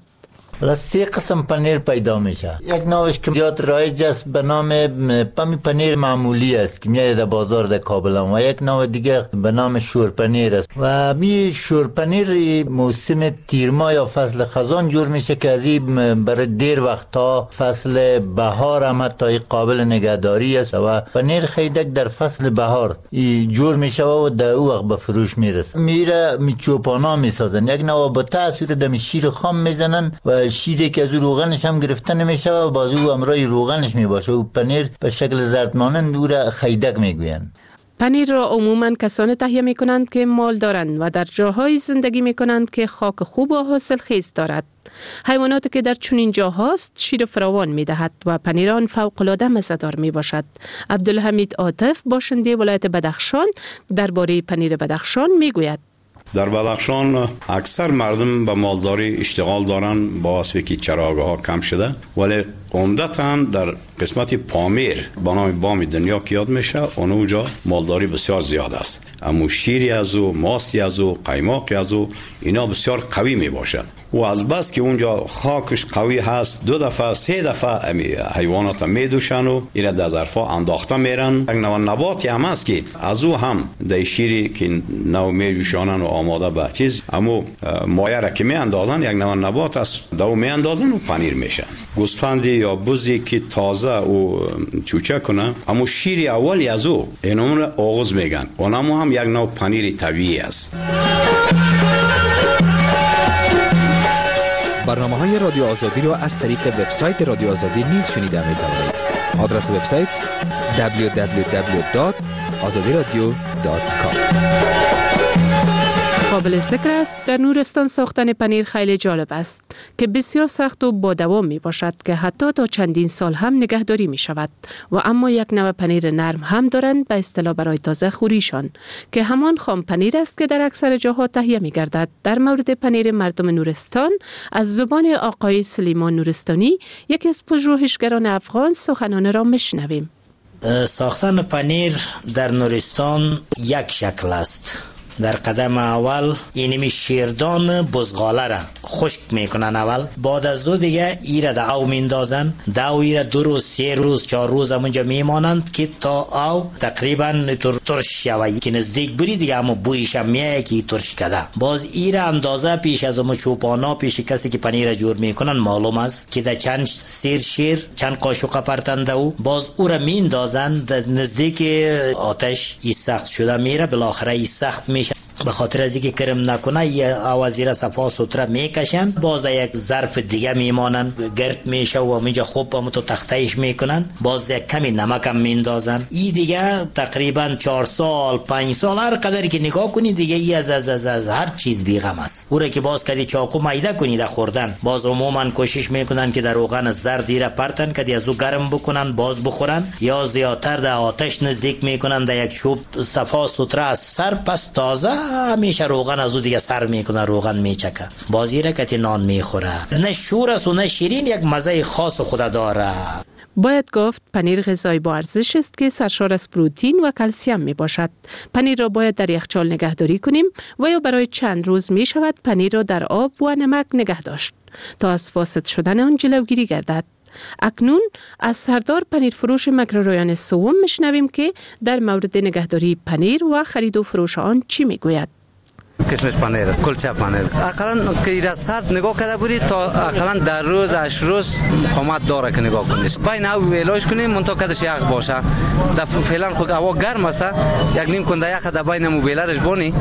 3 قسم پنیر پیدا میشه. یک نوعش که زیاد رایج است به نام پنیر معمولی است که میاد در بازار در کابل، و یک نوع دیگه به نام شورپنیر است. و می شورپنیر موسم تیر ماه یا فصل خزان جور میشه که از این برای دیر وقت تا فصل بهار هم حتی قابل نگهداری است و پنیر خیدک در فصل بهار جور میشه و در او وقت به فروش میرسه. میره چوپانا میسازن، یک نوع با تاثیر دم شیر خام میزنن و شیری که از روغنش هم گرفته نمیشه و باز او امرای روغنش میباشه و پنیر به شکل زرد مانند او را خیدک میگوین. پنیر را عموماً کسانی تهیه می کنند که مال دارند و در جاهای زندگی می کنند که خاک خوب و حاصل خیز دارد. حیواناتی که در چنین جاهاست شیر فراوان می دهد و پنیر آن فوق‌العاده مزه‌دار می باشد. عبدالحمید عاطف باشنده ولایت بدخشان درباره پنیر بدخشان می گوید. در بدخشان اکثر مردم به مالداری اشتغال دارند با واسطه که چراگاه ها کم شده، ولی عمدتاً در قسمت پامیر به نام بام دنیا که یاد میشه اونجا مالداری بسیار زیاد است. اما شیری از او، ماستی از او، قیماقی از او اینا بسیار قوی می باشد و از بس که اونجا خاکش قوی هست 2 دفعه 3 دفعه حیوانات می دوشن و اینا در ظرفا انداخته میرن. یک نوع نباتی هم هست که از او هم در شیری که نو می دوشانن و آماده به چیز اما مایه را که می اندازن یک نوع نبات است دو می اندازن و پنیر میشه. گوسفندی یا بزی که تازه او چوچه کنه اما شیری اولی از او اینم را آغاز میگن اونم هم یک نوع پنیر طبیعی است. برنامه‌های رادیو آزادی را از طریق وبسایت رادیو آزادی نیز شنیده می‌توانید. آدرس وبسایت www.azadiradio.com. قابل ذکر است در نورستان ساختن پنیر خیلی جالب است که بسیار سخت و با دوام می باشد که حتی تا چندین سال هم نگهداری می شود و اما یک نوع پنیر نرم هم دارند به اصطلاح برای تازه خوریشان که همان خام پنیر است که در اکثر جاها تهیه می گردد. در مورد پنیر مردم نورستان از زبان آقای سلیمان نورستانی یکی از پژوهشگران افغان سخنان را میشنویم. ساختن پنیر در نورستان یک شکل است. در قدم اول اینمی شیردان بزغاله را خشک میکنن اول، بعد از دو دیگه ایره در او میندازن، دو ایره 2 روز 3 روز 4 روز همونجا میمانند که تا او تقریبا ترش شوی که نزدیک بری دیگه اما بویش هم میایه که ترش کده. باز ایره اندازه پیش از اما چوپانا پیش کسی که پنیر جور میکنن معلوم است که در چند سیر شیر چند قاشق پرتنده و باز او را میندازن نزدیک آتش ای سخت شده میره، بالاخره ای سخت میشه به خاطر از اینکه کرم نکنه یا آوازی صفا سوتره میکشن، باز در یک ظرف دیگه میمانن گرد میشه و همینجا خوب هم تو تختهش میکنن، باز یک کمی نمک هم میندازن. این دیگه تقریبا 4 سال 5 سال هر قدری که نگاه کنی دیگه ای از هر چیز بیغم است. او را که باز کدی چاقو میده کنی در خوردن، باز عموما کوشش میکنن که در روغن زردی را پرتن کدی ازو گرم بکنن باز بخورن، یا زیادتر در آتش نزدیک میکنن در یک چوب صفا سوتره از سر پس تازه همیشه روغن از او دیگه سر میکنه، روغن میچکه، بازی را که نان میخوره. نه شور است و نه شیرین، یک مزه خاص خود داره. باید گفت پنیر غذای با ارزش است که سرشار از پروتئین و کلسیم می باشد. پنیر را باید در یخچال نگهداری کنیم و یا برای چند روز می شود پنیر را در آب و نمک نگه داشت تا از فاسد شدن آن جلوگیری گردد. اکنون از سردار پنیر فروش مکرورایان سوم میشنویم که در مورد نگهداری پنیر و خرید و فروش آن چی میگوید. کشمش پنیر است، کلچه پنیر. اقلا که ایرا سرد نگاه کرده بودی تا اقلا در روز 8 روز مقاومت داره که نگاه کنید. بین او علاج کنیم منتها کدش یخ باشه. در فعلا خود هوا گرم است، یک نیم کنده یخ در بین موبیلرش بونی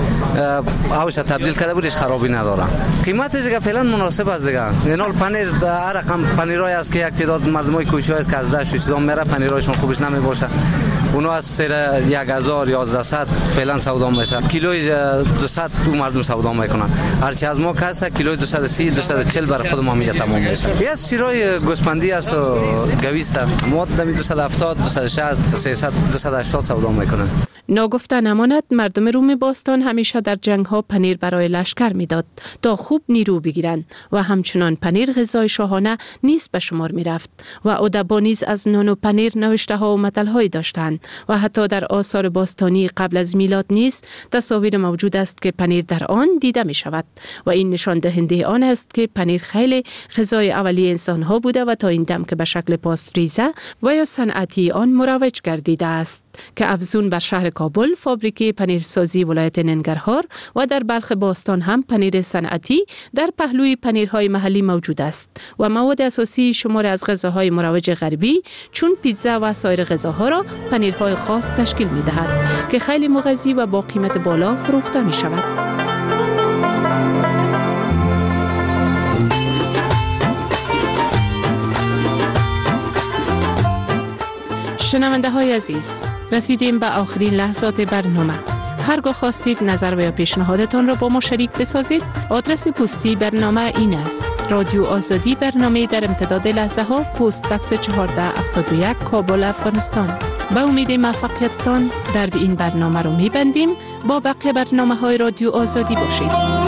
اوش تبدیل کرده بودیش خرابی نداره. قیمتش که فعلا مناسب است دیگه. اینال پنیر هر رقم پنیرای است که یک تعداد مردمای کوچه است که از 10 چیزا میره پنیرایشون خوبش نمی باشه. اونا از سر 1000 1100 فعلا سودا میشه. کیلوی 200 مردم سودا میکنن. هرچی از ما کاسه کیلوی 230 240 برای خود ما میشه تمام میشه. یه شیرای گوسفندی است و گویست ما 270 260 300 280 سودا میکنن. ناگفته نماند مردم روم باستان همیشه در جنگ ها پنیر برای لشکر میداد تا خوب نیرو بگیرند و همچنان پنیر غذای شاهانه نیست به شمار میرفت و ادبا نیز از نان و پنیر نوشته ها و متل های داشتند و حتی در آثار باستانی قبل از میلاد نیز تصاویر موجود است که پنیر در آن دیده می شود و این نشان دهنده آن است که پنیر خیلی غذای اولیه انسان ها بوده و تا این دم که به شکل پاستریزه و یا صنعتی آن مروج گردیده است که افزون بر شهر کابل فابریکه پنیرسازی ولایت ننگرهار و در بلخ باستان هم پنیر صنعتی در پهلوی پنیرهای محلی موجود است و مواد اساسی شمار از غذاهای مروج غربی چون پیتزا و سایر غذاها را پنیرهای خاص تشکیل می دهد که خیلی مغذی و با قیمت بالا فروخته می شود. شنونده های عزیز، رسیدیم به آخرین لحظات برنامه. هرگاه خواستید نظر و یا پیشنهادتان را با ما شریک بسازید، آدرس پستی برنامه این است: رادیو آزادی، برنامه در امتداد لحظه ها، پست بکس 1471 کابل، افغانستان. به امید موفقیتتان در این برنامه رو میبندیم. با بقیه برنامه های رادیو آزادی باشید.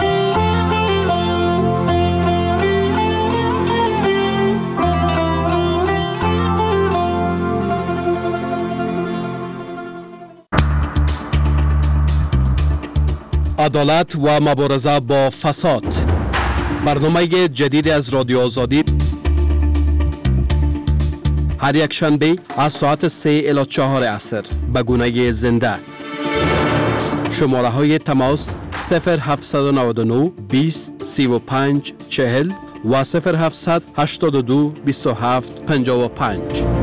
عدالت و مبارزه با فساد، برنامه جدید از رادیو آزادی، هر یک شنبه از ساعت 3 الی 4 عصر به گونه زنده. شماره های تماس 0799 20 35 40 و 0782 27 55.